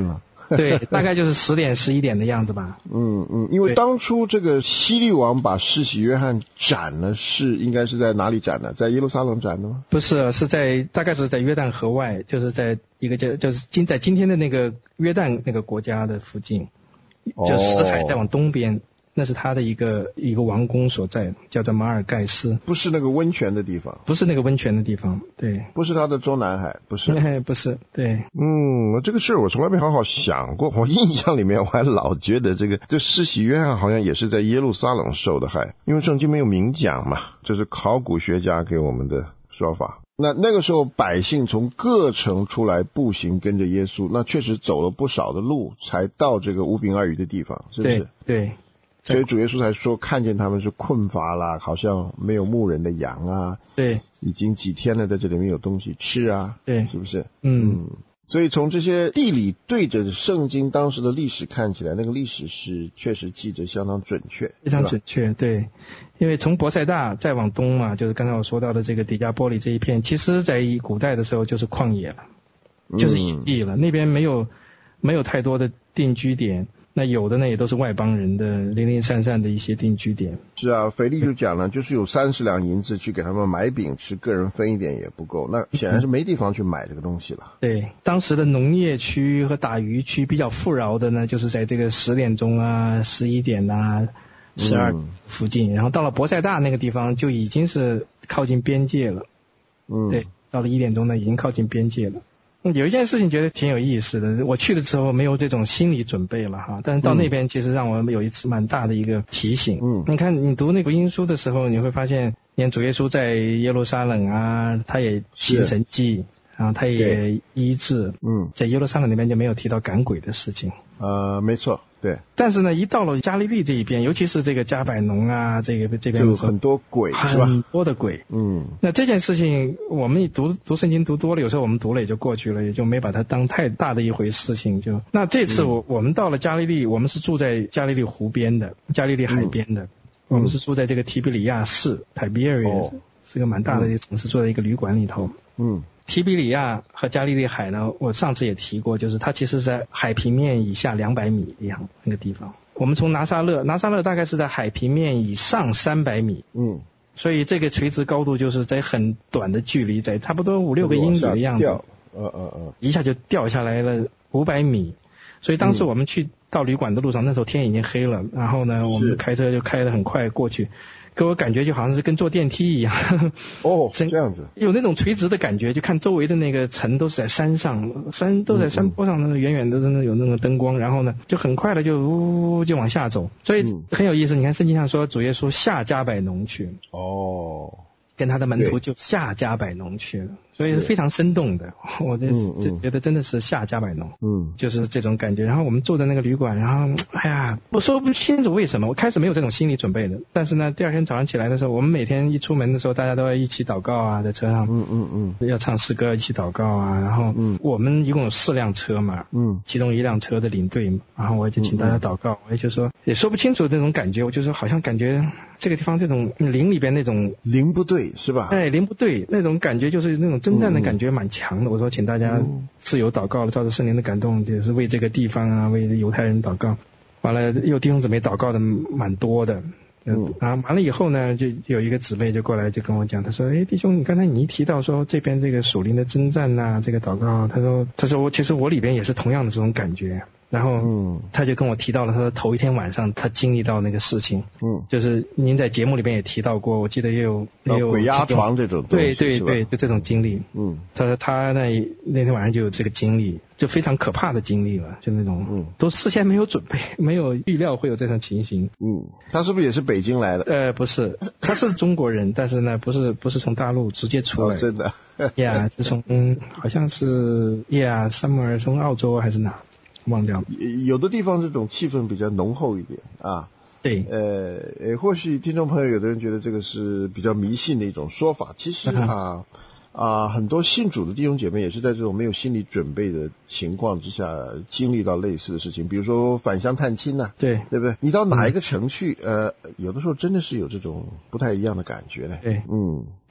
对，大概就是10点11点的样子吧。 因为当初这个希律王把施洗约翰斩了，应该是在哪里斩的？在耶路撒冷斩的吗？ 不是，大概是在约旦河外，就是在一个就是在今天的那个约旦那个国家的附近，就死海再往东边。那是他的一个王宫所在，叫做马尔盖斯。 不是那个温泉的地方。 不是那个温泉的地方，对。 不是他的中南海，不是。 不是，对。 这个事我从来没好好想过。我印象里面我还老觉得这施洗约翰好像也是在耶路撒冷受的害，因为圣经没有明讲嘛，这是考古学家给我们的说法。那个时候百姓从各城出来步行跟着耶稣，那确实走了不少的路才到这个5饼2鱼的地方，是不是？ 对。 所以主耶稣才说看见他们是困乏啦，好像没有牧人的羊啊， 对， 已经几天了在这里没有东西吃啊， 对， 是不是？所以从这些地理对着圣经当时的历史看起来，那个历史是确实记得相当准确， 非常准确，对。因为从伯赛大再往东嘛，就是刚才我说到的这个底加波里这一片，其实在古代的时候就是旷野了，就是野地了，那边没有太多的定居点。那有的呢也都是外邦人的零零散散的一些定居点。是啊，腓力就讲了，就是有30两银子去给他们买饼吃，个人分一点也不够，那显然是没地方去买这个东西了。 对，当时的农业区和打鱼区比较富饶的呢，就是在这个10点钟啊、11点啊、12附近，然后到了伯赛大那个地方就已经是靠近边界了。对，到了1点钟呢已经靠近边界了。有一件事情觉得挺有意思的，我去的时候没有这种心理准备了哈，但是到那边其实让我有一次蛮大的一个提醒。你看你读那个福音书的时候，你会发现，连主耶稣在耶路撒冷啊，他也行神迹，然后他也医治。在耶路撒冷那边就没有提到赶鬼的事情。 没错，对。 但是呢，一到了加利利这一边，尤其是这个加百农啊，这边就很多鬼，是吧？ 很多的鬼。那这件事情我们读圣经读多了，有时候我们读了也就过去了，也就没把它当太大的一回事情。那这次我们到了加利利，我们是住在加利利湖边的，加利利海边的。我们是住在这个提比里亚市 Tiberias，是个蛮大的一个城市，住在一个旅馆里头。提比里亚和加利利海呢，我上次也提过，就是它其实在海平面以下200米一样那个地方。我们从拿撒勒大概是在海平面以上300米。所以这个垂直高度就是在很短的距离，在差不多5-6个英里的样子，一下就掉下来了500米。所以当时我们去到旅馆的路上，那时候天已经黑了，然后呢，我们开车就开得很快过去。给我感觉就好像是跟坐电梯一样。 这样子。 有那种垂直的感觉，就看周围的那个城都是在山上，山都在山坡上，那远远的真的有那个灯光，然后呢就很快的就往下走，所以很有意思。你看圣经上说主耶稣下加百农去。跟他的门徒就下加百农去了，所以是非常生动的。我就觉得真的是下加百农，就是这种感觉。然后我们住的那个旅馆，然后我说不清楚为什么，我开始没有这种心理准备的。但是呢，第二天早上起来的时候，我们每天一出门的时候，大家都要一起祷告啊，在车上，要唱诗歌，一起祷告啊。然后我们一共有4辆车嘛，其中1辆车的领队嘛，然后我就请大家祷告，我也就说也说不清楚这种感觉，我就说好像感觉这个地方这种灵里边那种灵不对。是吧？ 灵不对，那种感觉就是那种征战的感觉蛮强的。我说请大家自由祷告，照着圣灵的感动，就是为这个地方啊，为犹太人祷告。完了，有弟兄姊妹祷告的蛮多的。然后完了以后呢，就有一个姊妹就过来就跟我讲，他说：“弟兄，你刚才你一提到说这边这个属灵的征战啊，这个祷告，他说其实我里边也是同样的这种感觉。”然后他就跟我提到了他头一天晚上他经历到那个事情，就是您在节目里边也提到过，我记得也有鬼压床这种东西， 对，就这种经历。他说他那天晚上就有这个经历，就非常可怕的经历了，就那种都事先没有准备，没有预料会有这种情形。 他是不是也是北京来的？ 不是，他是中国人，但是呢不是从大陆直接出来， 真的是从好像是somewhere 从澳洲还是哪忘掉了。 有的地方这种气氛比较浓厚一点啊。 对， 或许听众朋友有的人觉得这个是比较迷信的一种说法，其实很多信主的弟兄姐妹也是在这种没有心理准备的情况之下经历到类似的事情，比如说返乡探亲啊，对不对？你到哪一个城去，有的时候真的是有这种不太一样的感觉嘞。 对，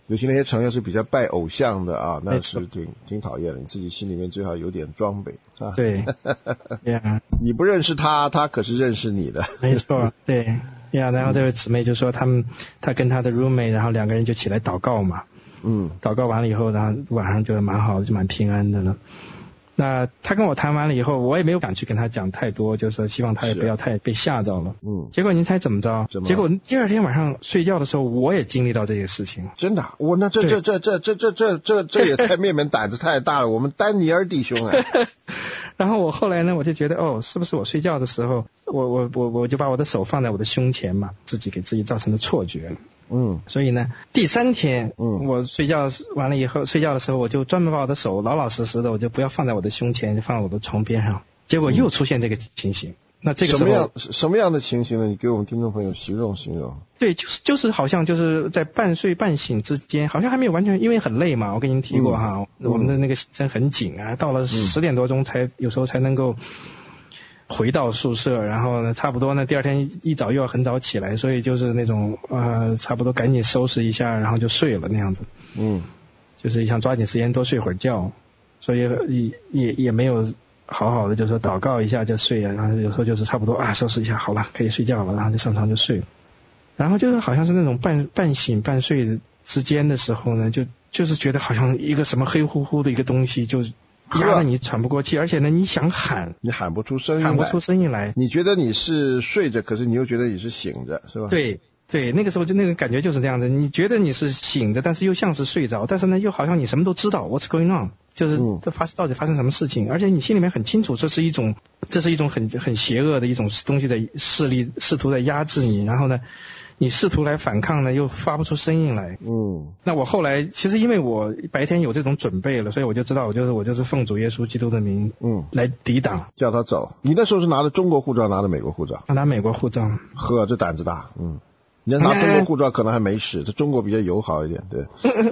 尤其那些城要是比较拜偶像的啊，那是挺讨厌的。你自己心里面最好有点装备啊。 对，yeah. 你不认识他，他可是认识你的。 没错，对，yeah, 然后这位姊妹就说他跟他的 roommate， 然后两个人就起来祷告嘛。祷告完了以后，然后晚上就蛮好的，就蛮平安的了。那他跟我谈完了以后，我也没有敢去跟他讲太多，就是说希望他也不要太被吓着了。结果您猜怎么着？结果第二天晚上睡觉的时候，我也经历到这些事情。 真的？那这也太面门胆子太大了，我们丹尼尔弟兄哎。 然后我后来呢，我就觉得是不是我睡觉的时候，我就把我的手放在我的胸前嘛，自己给自己造成的错觉。所以呢，第3天，我睡觉完了以后，睡觉的时候我就专门把我的手老老实实的，我就不要放在我的胸前，就放在我的床边上。结果又出现这个情形。那这个时候什么样的情形呢？你给我们听众朋友形容。 对，就是好像就是在半睡半醒之间，好像还没有完全，因为很累嘛，我跟您提过哈，我们的那个行程很紧啊，到了10点多钟有时候才能够回到宿舍，然后呢，差不多呢，第二天一早又要很早起来，所以就是那种差不多赶紧收拾一下，然后就睡了那样子。就是想抓紧时间多睡会儿觉，所以也没有好好的就说祷告一下就睡了，然后有时候就是差不多收拾一下好了，可以睡觉了，然后就上床就睡了。然后就是好像是那种半醒半睡之间的时候呢，就是觉得好像一个什么黑乎乎的一个东西就压得你喘不过气，而且呢你想喊， 你喊不出声音来。你觉得你是睡着，可是你又觉得你是醒着，是吧？ 对，那个时候就那个感觉就是这样的，你觉得你是醒着，但是又像是睡着，但是呢又好像你什么都知道 what's going on， 就是到底发生什么事情，而且你心里面很清楚这是一种很邪恶的一种东西的势力试图在压制你，然后呢你试图来反抗呢又发不出声音来。那我后来其实因为我白天有这种准备了，所以我就知道我就是奉主耶稣基督的名来抵挡， 叫他走。你那时候是拿的中国护照拿的美国护照？ 拿美国护照。 呵，这胆子大。你要拿中国护照可能还没事，这中国比较友好一点，对。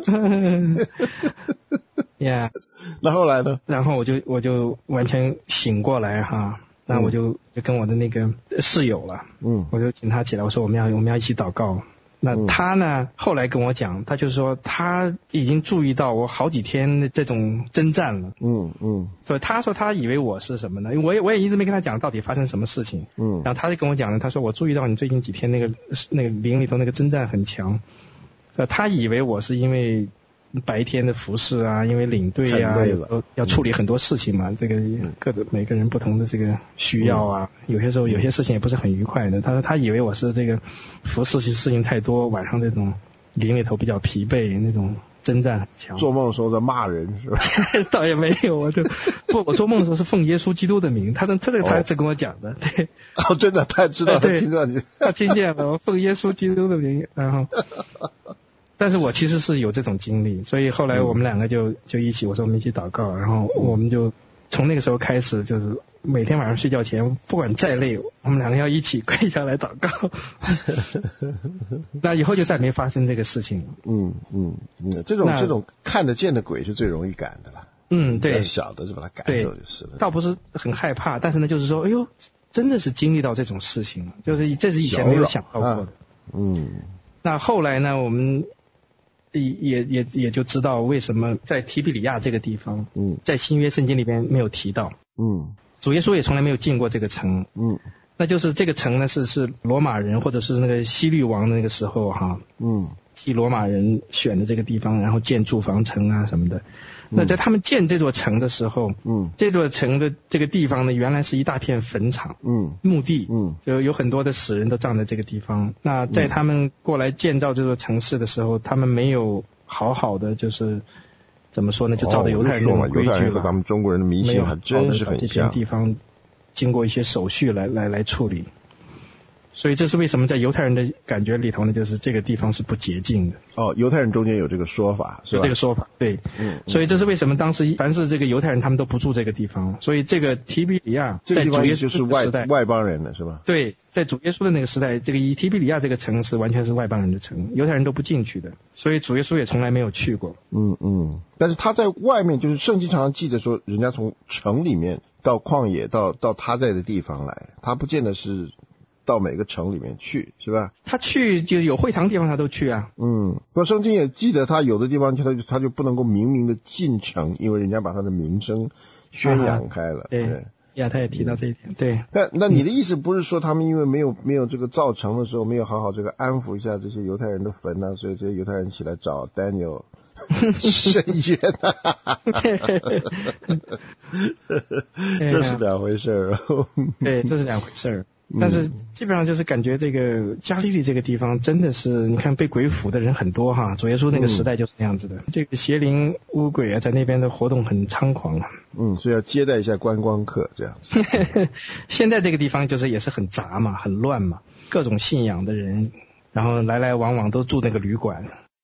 Yeah. 那后来呢？ 然后我就完全醒过来哈，那我就跟我的那个室友了，我就请他起来，我说我们要一起祷告。那他呢后来跟我讲，他就是说他已经注意到我好几天的这种征战了。所以他说他以为我是什么呢？因为我也一直没跟他讲到底发生什么事情。然后他就跟我讲了，他说我注意到你最近几天那个灵里头那个征战很强。他以为我是因为白天的服侍啊，因为领队啊，要处理很多事情嘛，这个每个人不同的这个需要啊，有些时候有些事情也不是很愉快的。他说他以为我是这个服侍事情太多，晚上这种灵里头比较疲惫，那种征战很强。 做梦的时候在骂人是吧？ 倒也没有，我做梦的时候是奉耶稣基督的名，他是跟我讲的，对。 真的，他知道，他听到你， 他听见了，我奉耶稣基督的名，然后。但是我其实是有这种经历，所以后来我们两个就一起，我说我们一起祷告，然后我们就从那个时候开始，就是每天晚上睡觉前，不管再累，我们两个要一起跪下来祷告。那以后就再没发生这个事情。 这种看得见的鬼是最容易赶的了。对，小的就把它赶走就是了。 倒不是很害怕，但是呢，就是说，哎呦，真的是经历到这种事情，就是这是以前没有想到过的。那后来呢，我们也就知道为什么在提比里亚这个地方，在新约圣经里边没有提到，主耶稣也从来没有进过这个城，那就是这个城呢是罗马人或者是那个希律王的那个时候哈，替罗马人选的这个地方，然后建筑防城啊什么的。那在他们建这座城的时候，这座城的这个地方呢，原来是一大片坟场，墓地，就有很多的死人都葬在这个地方。那在他们过来建造这座城市的时候，他们没有好好的就是怎么说呢，就照着犹太人的规矩了。犹太人和咱们中国人的迷信还真是很像。 这片地方经过一些手续来处理。所以这是为什么在犹太人的感觉里头呢，就是这个地方是不洁净的。 犹太人中间有这个说法，是吧？ 有这个说法，对。所以这是为什么当时凡是这个犹太人他们都不住这个地方。所以这个提比里亚在主耶稣的时代， 外邦人的是吧？ 对，在主耶稣的那个时代，这个以提比里亚这个城是完全是外邦人的城，犹太人都不进去的。所以主耶稣也从来没有去过。 但是他在外面，就是圣经常常记得说，人家从城里面到旷野到他在的地方来，他不见得是到每个城里面去，是吧？ 他去就有会堂地方他都去啊。 不过圣经也记得他有的地方他就不能够明明的进城，因为人家把他的名声宣扬开了。 对呀，他也提到这一点。对。 那你的意思不是说他们因为没有这个造城的时候没有好好这个安抚一下这些犹太人的坟啊，所以这些犹太人起来找 Daniel 申冤啊？这是两回事儿。 对，这是两回事儿。但是基本上就是感觉这个加利利这个地方真的是，你看被鬼附的人很多哈，主耶稣那个时代就是那样子的。这个邪灵污鬼啊，在那边的活动很猖狂啊。 所以要接待一下观光客这样子。 现在这个地方就是也是很杂嘛，很乱嘛，各种信仰的人，然后来来往往都住那个旅馆。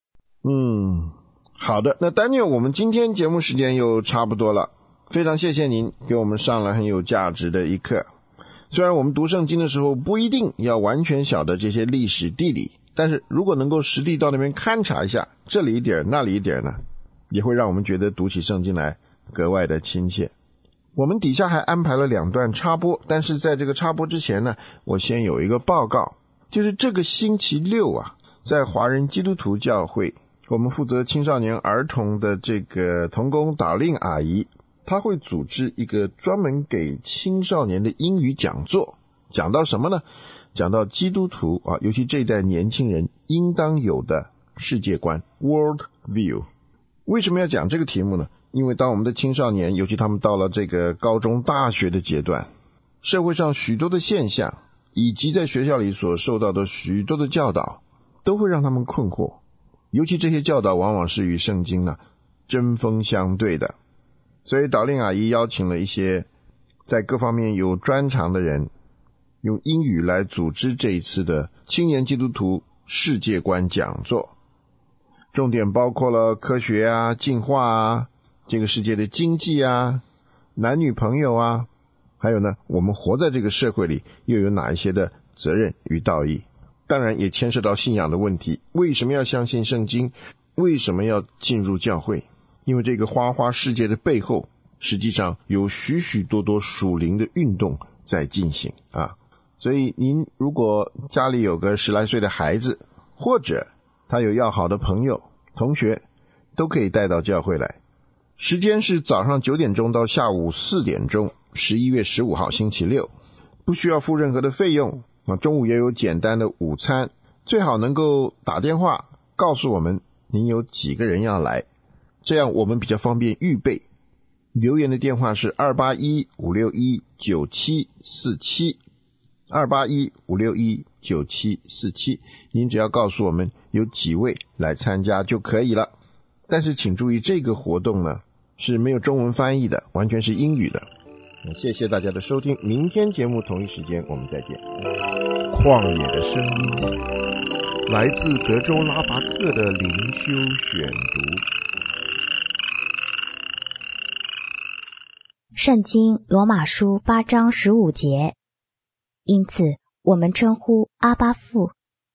好的，那Daniel，我们今天节目时间又差不多了，非常谢谢您给我们上了很有价值的一课。虽然我们读圣经的时候不一定要完全晓得这些历史地理，但是如果能够实地到那边勘察一下，这里一点那里一点呢，也会让我们觉得读起圣经来格外的亲切。我们底下还安排了2段插播，但是在这个插播之前呢，我先有一个报告，就是这个星期六啊，在华人基督徒教会，我们负责青少年儿童的这个同工打令阿姨，他会组织一个专门给青少年的英语讲座，讲到什么呢？讲到基督徒啊，尤其这一代年轻人应当有的世界观 World View。 为什么要讲这个题目呢？因为当我们的青少年，尤其他们到了这个高中大学的阶段，社会上许多的现象以及在学校里所受到的许多的教导都会让他们困惑，尤其这些教导往往是与圣经呢针锋相对的。所以导令阿姨邀请了一些在各方面有专长的人，用英语来组织这一次的青年基督徒世界观讲座。重点包括了科学啊、进化啊、这个世界的经济啊、男女朋友啊，还有呢，我们活在这个社会里又有哪一些的责任与道义。当然也牵涉到信仰的问题，为什么要相信圣经？为什么要进入教会？因为这个花花世界的背后，实际上有许许多多属灵的运动在进行啊。所以您如果家里有个10来岁的孩子，或者他有要好的朋友、同学，都可以带到教会来。时间是早上9点钟到下午4点钟，11月15号星期六，不需要付任何的费用。中午也有简单的午餐，最好能够打电话告诉我们您有几个人要来，这样我们比较方便预备。留言的电话是281-561-9747 281-561-9747，您只要告诉我们有几位来参加就可以了。但是请注意，这个活动呢是没有中文翻译的，完全是英语的。谢谢大家的收听，明天节目同一时间我们再见。旷野的声音，来自德州拉拔克的灵修选读。 圣经罗马书8章15节，因此我们称呼阿爸父。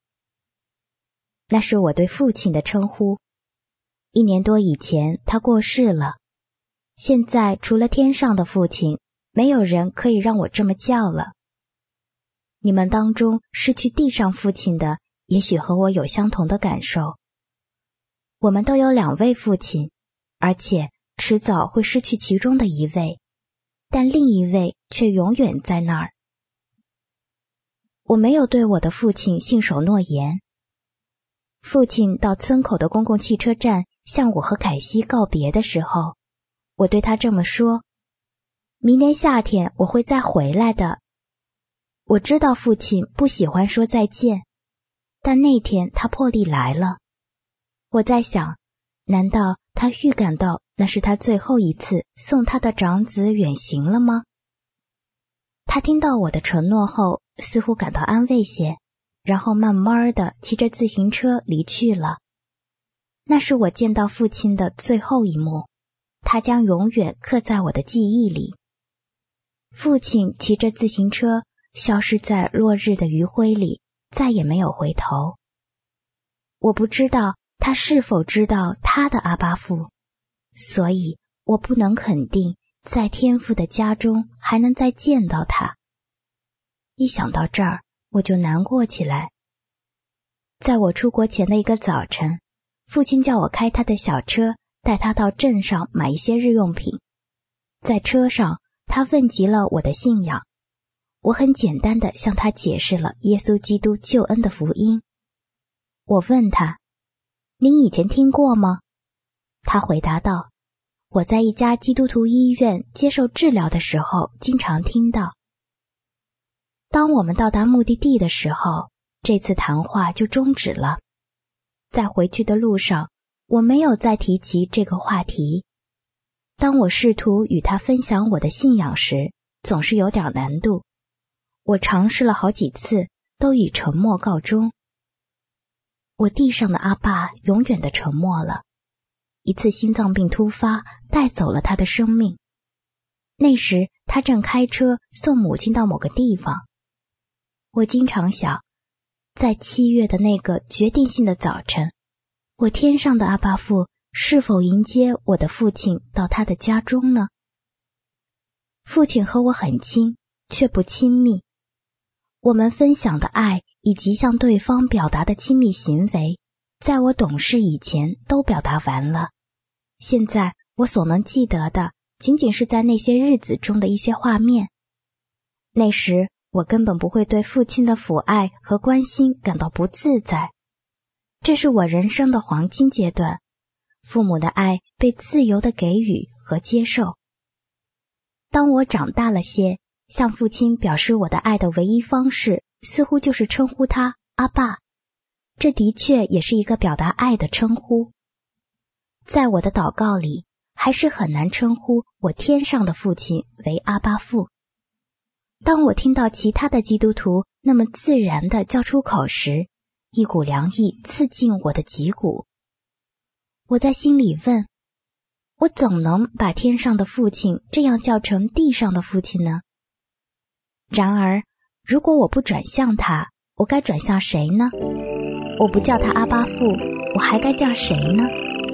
那是我对父亲的称呼。1年多以前他过世了，现在除了天上的父亲，没有人可以让我这么叫了。你们当中失去地上父亲的，也许和我有相同的感受。我们都有2位父亲，而且迟早会失去其中的一位，但另一位却永远在那儿。我没有对我的父亲信守诺言。父亲到村口的公共汽车站向我和凯西告别的时候，我对他这么说：明年夏天我会再回来的。我知道父亲不喜欢说再见，但那天他破例来了。我在想，难道他预感到那是他最后一次送他的长子远行了吗？他听到我的承诺后，似乎感到安慰些，然后慢慢地骑着自行车离去了。那是我见到父亲的最后一幕，他将永远刻在我的记忆里。父亲骑着自行车消失在落日的余晖里，再也没有回头。我不知道他是否知道他的阿爸父，所以我不能肯定在天父的家中还能再见到他。一想到这儿， 我就难过起来。在我出国前的一个早晨，父亲叫我开他的小车，带他到镇上买一些日用品。在车上，他问及了我的信仰。我很简单地向他解释了耶稣基督救恩的福音。我问他，您以前听过吗？他回答道，我在一家基督徒医院接受治疗的时候经常听到。当我们到达目的地的时候，这次谈话就终止了。在回去的路上，我没有再提及这个话题。当我试图与他分享我的信仰时，总是有点难度。我尝试了好几次，都以沉默告终。我地上的阿爸永远的沉默了。一次心脏病突发，带走了他的生命。那时他正开车送母亲到某个地方。我经常想，在7月的那个决定性的早晨，我天上的阿爸父是否迎接我的父亲到他的家中呢？父亲和我很亲，却不亲密。我们分享的爱以及向对方表达的亲密行为，在我懂事以前都表达完了。现在我所能记得的，仅仅是在那些日子中的一些画面。那时我根本不会对父亲的抚爱和关心感到不自在。这是我人生的黄金阶段，父母的爱被自由地给予和接受。当我长大了些，向父亲表示我的爱的唯一方式，似乎就是称呼他阿爸。这的确也是一个表达爱的称呼。在我的祷告里，还是很难称呼我天上的父亲为阿爸父。当我听到其他的基督徒那么自然地叫出口时，一股凉意刺进我的脊骨。我在心里问，我怎能把天上的父亲这样叫成地上的父亲呢？然而，如果我不转向他，我该转向谁呢？我不叫他阿爸父，我还该叫谁呢？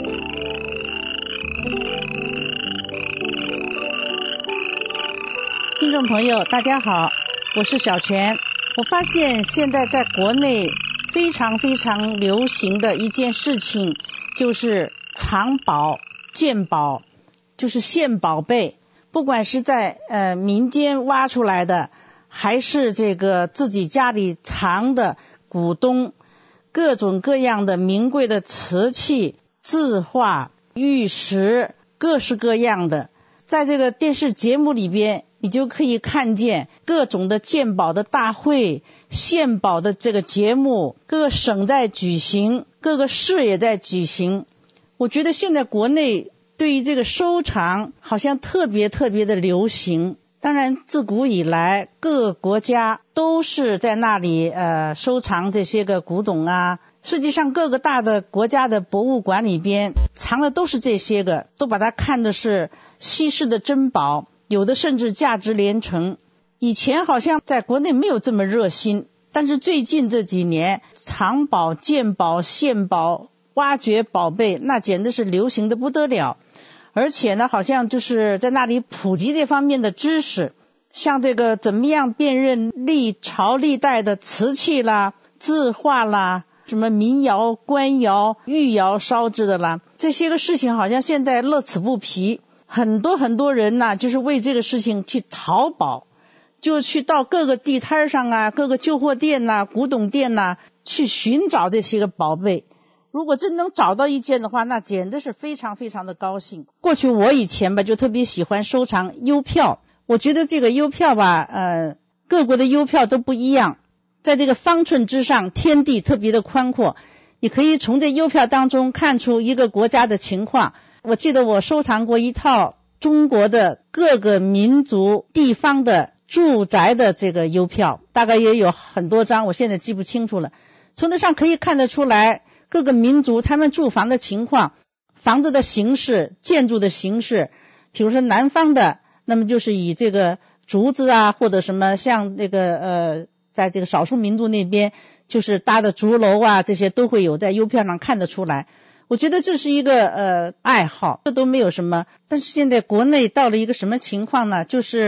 听众朋友大家好，我是小泉。我发现现在在国内非常非常流行的一件事情，就是藏宝鉴宝，就是献宝贝，不管是在民间挖出来的，还是这个自己家里藏的古董，各种各样的名贵的瓷器、字画、玉石，各式各样的。在这个电视节目里边，你就可以看见各种的鉴宝的大会、献宝的这个节目，各个省在举行，各个市也在举行。我觉得现在国内对于这个收藏好像特别特别的流行。当然自古以来各个国家都是在那里收藏这些个古董啊，实际上各个大的国家的博物馆里边藏的都是这些个，都把它看的是稀世的珍宝，有的甚至价值连城。以前好像在国内没有这么热心，但是最近这几年藏宝、鉴宝、献宝、挖掘宝贝，那简直是流行的不得了。而且呢，好像就是在那里普及这方面的知识，像这个怎么样辨认历朝历代的瓷器啦、字画啦、什么民窑、官窑、玉窑烧制的啦，这些个事情好像现在乐此不疲。很多人呢，就是为这个事情去淘宝，就去到各个地摊上啊、各个旧货店呐、古董店呐，去寻找这些个宝贝。如果真能找到一件的话，那简直是非常非常的高兴。过去我以前吧，就特别喜欢收藏邮票。我觉得这个邮票吧，各国的邮票都不一样，在这个方寸之上，天地特别的宽阔，你可以从这邮票当中看出一个国家的情况。我记得我收藏过一套中国的各个民族地方的住宅的这个邮票，大概也有很多张，我现在记不清楚了。从那上可以看得出来各个民族他们住房的情况，房子的形式、建筑的形式。比如说南方的，那么就是以这个竹子啊，或者什么像这个在这个少数民族那边就是搭的竹楼啊，这些都会有在邮票上看得出来。我觉得这是一个爱好，这都没有什么。但是现在国内到了一个什么情况呢？就是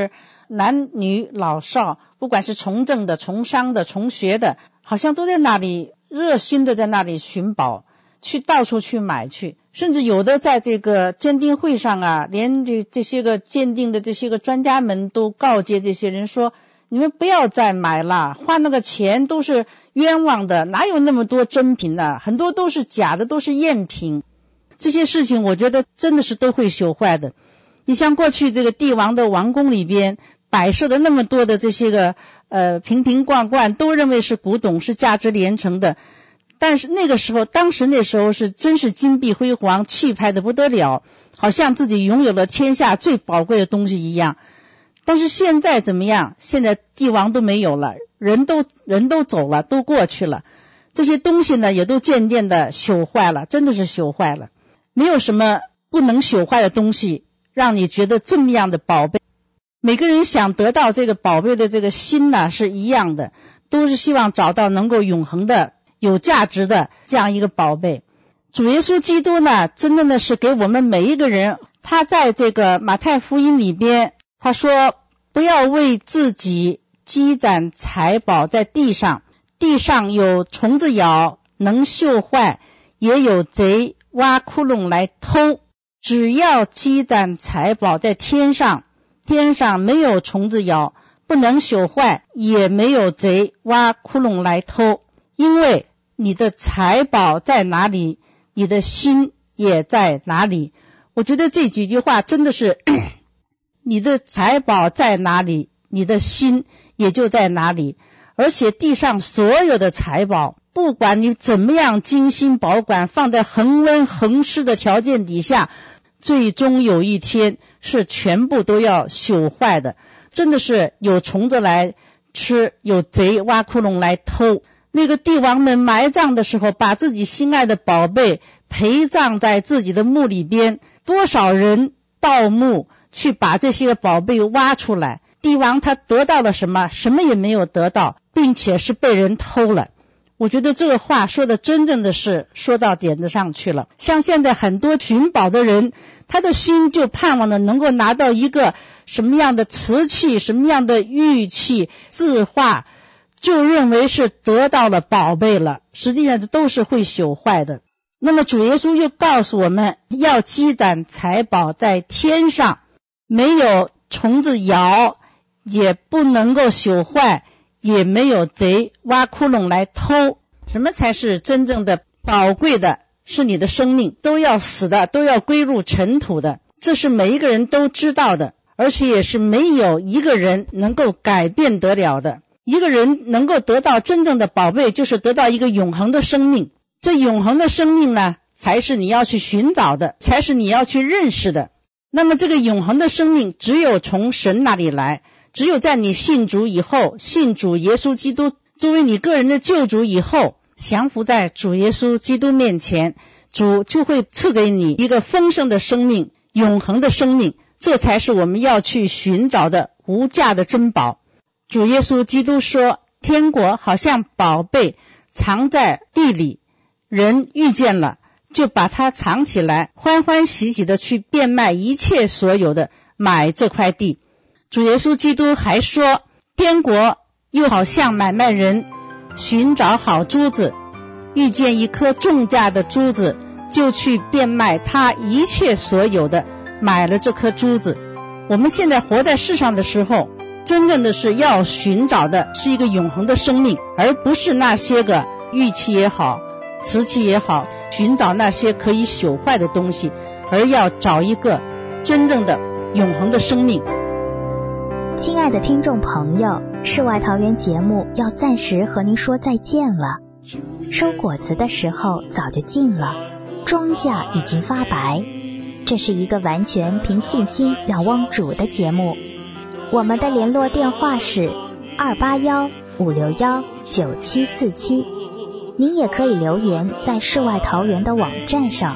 男女老少，不管是从政的、从商的、从学的，好像都在那里热心的在那里寻宝，去到处去买去，甚至有的在这个鉴定会上啊，连这些个鉴定的这些个专家们都告诫这些人说，你们不要再买了，花那个钱都是冤枉的，哪有那么多真品呢？很多都是假的，都是赝品。这些事情我觉得真的是都会朽坏的。你像过去这个帝王的王宫里边摆设的那么多的这些个瓶瓶罐罐，都认为是古董，是价值连城的，但是那个时候当时那时候是真是金碧辉煌，气派的不得了，好像自己拥有了天下最宝贵的东西一样。但是现在怎么样？现在帝王都没有了，人都走了，都过去了，这些东西呢也都渐渐的朽坏了，真的是朽坏了。没有什么不能朽坏的东西让你觉得这么样的宝贝。每个人想得到这个宝贝的这个心呢是一样的，都是希望找到能够永恒的有价值的这样一个宝贝。主耶稣基督呢真正的是给我们每一个人，他在这个马太福音里边他说，不要为自己积攒财宝在地上，地上有虫子咬，能锈坏，也有贼挖窟窿来偷。只要积攒财宝在天上，天上没有虫子咬，不能朽坏，也没有贼挖窟窿来偷。因为你的财宝在哪里，你的心也在哪里。我觉得这几句话真的是你的财宝在哪里，你的心也就在哪里。而且地上所有的财宝，不管你怎么样精心保管，放在恒温恒湿的条件底下，最终有一天是全部都要朽坏的。真的是有虫子来吃，有贼挖窟窿来偷。那个帝王们埋葬的时候，把自己心爱的宝贝陪葬在自己的墓里边，多少人盗墓去把这些宝贝挖出来，帝王他得到了什么？什么也没有得到，并且是被人偷了。我觉得这个话说的真正的是说到点子上去了。像现在很多寻宝的人，他的心就盼望着能够拿到一个什么样的瓷器，什么样的玉器字画，就认为是得到了宝贝了，实际上这都是会朽坏的。那么主耶稣又告诉我们，要积攒财宝在天上，没有虫子咬，也不能够朽坏，也没有贼挖窟窿来偷。什么才是真正的宝贵的？是你的生命，都要死的，都要归入尘土的，这是每一个人都知道的，而且也是没有一个人能够改变得了的。一个人能够得到真正的宝贝，就是得到一个永恒的生命。这永恒的生命呢，才是你要去寻找的，才是你要去认识的。那么这个永恒的生命只有从神那里来，只有在你信主以后，信主耶稣基督作为你个人的救主以后，降服在主耶稣基督面前，主就会赐给你一个丰盛的生命，永恒的生命。这才是我们要去寻找的无价的珍宝。主耶稣基督说，天国好像宝贝藏在地里，人遇见了就把它藏起来，欢欢喜喜的去变卖一切所有的，买这块地。主耶稣基督还说，天国又好像买卖人寻找好珠子，遇见一颗重价的珠子，就去变卖他一切所有的，买了这颗珠子。我们现在活在世上的时候，真正的是要寻找的是一个永恒的生命，而不是那些个玉器也好，瓷器也好，寻找那些可以朽坏的东西，而要找一个真正的永恒的生命。 亲爱的听众朋友，世外桃源节目要暂时和您说再见了。收果子的时候早就近了，庄稼已经发白。这是一个完全凭信心仰望主的节目。我们的联络电话是281-561-9747。您也可以留言在世外桃源的网站上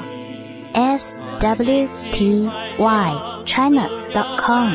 swtychina.com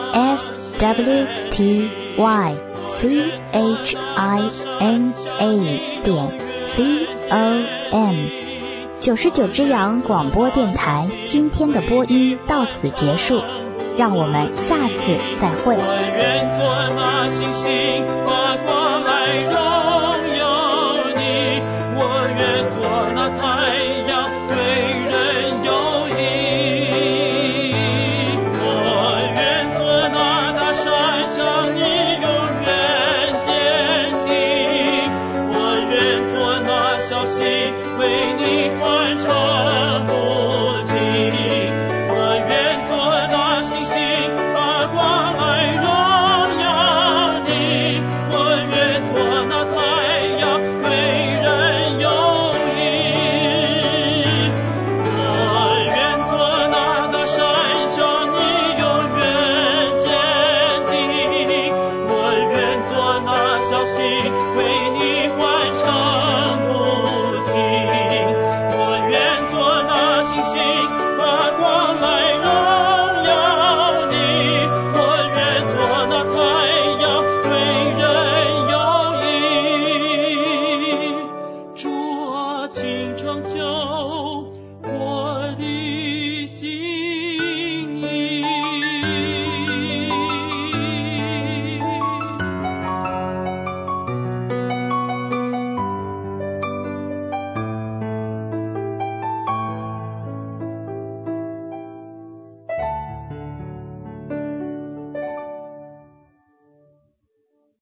swtychina.com。 99只羊广播电台今天的播音到此结束， 让我们下次再会。 我愿做那星星发光来荣耀你，我愿做那太阳对人有益，我愿做那大山向你永远坚定，我愿做那小溪为你欢唱不停，我愿做那星星发光来荣耀你，我愿做那太阳为人有益，我愿做那大山向你永远坚定，我愿做那小溪为你欢唱不停，我愿做那星星发光来荣耀你，我愿做那太阳为人有益，主啊，请成就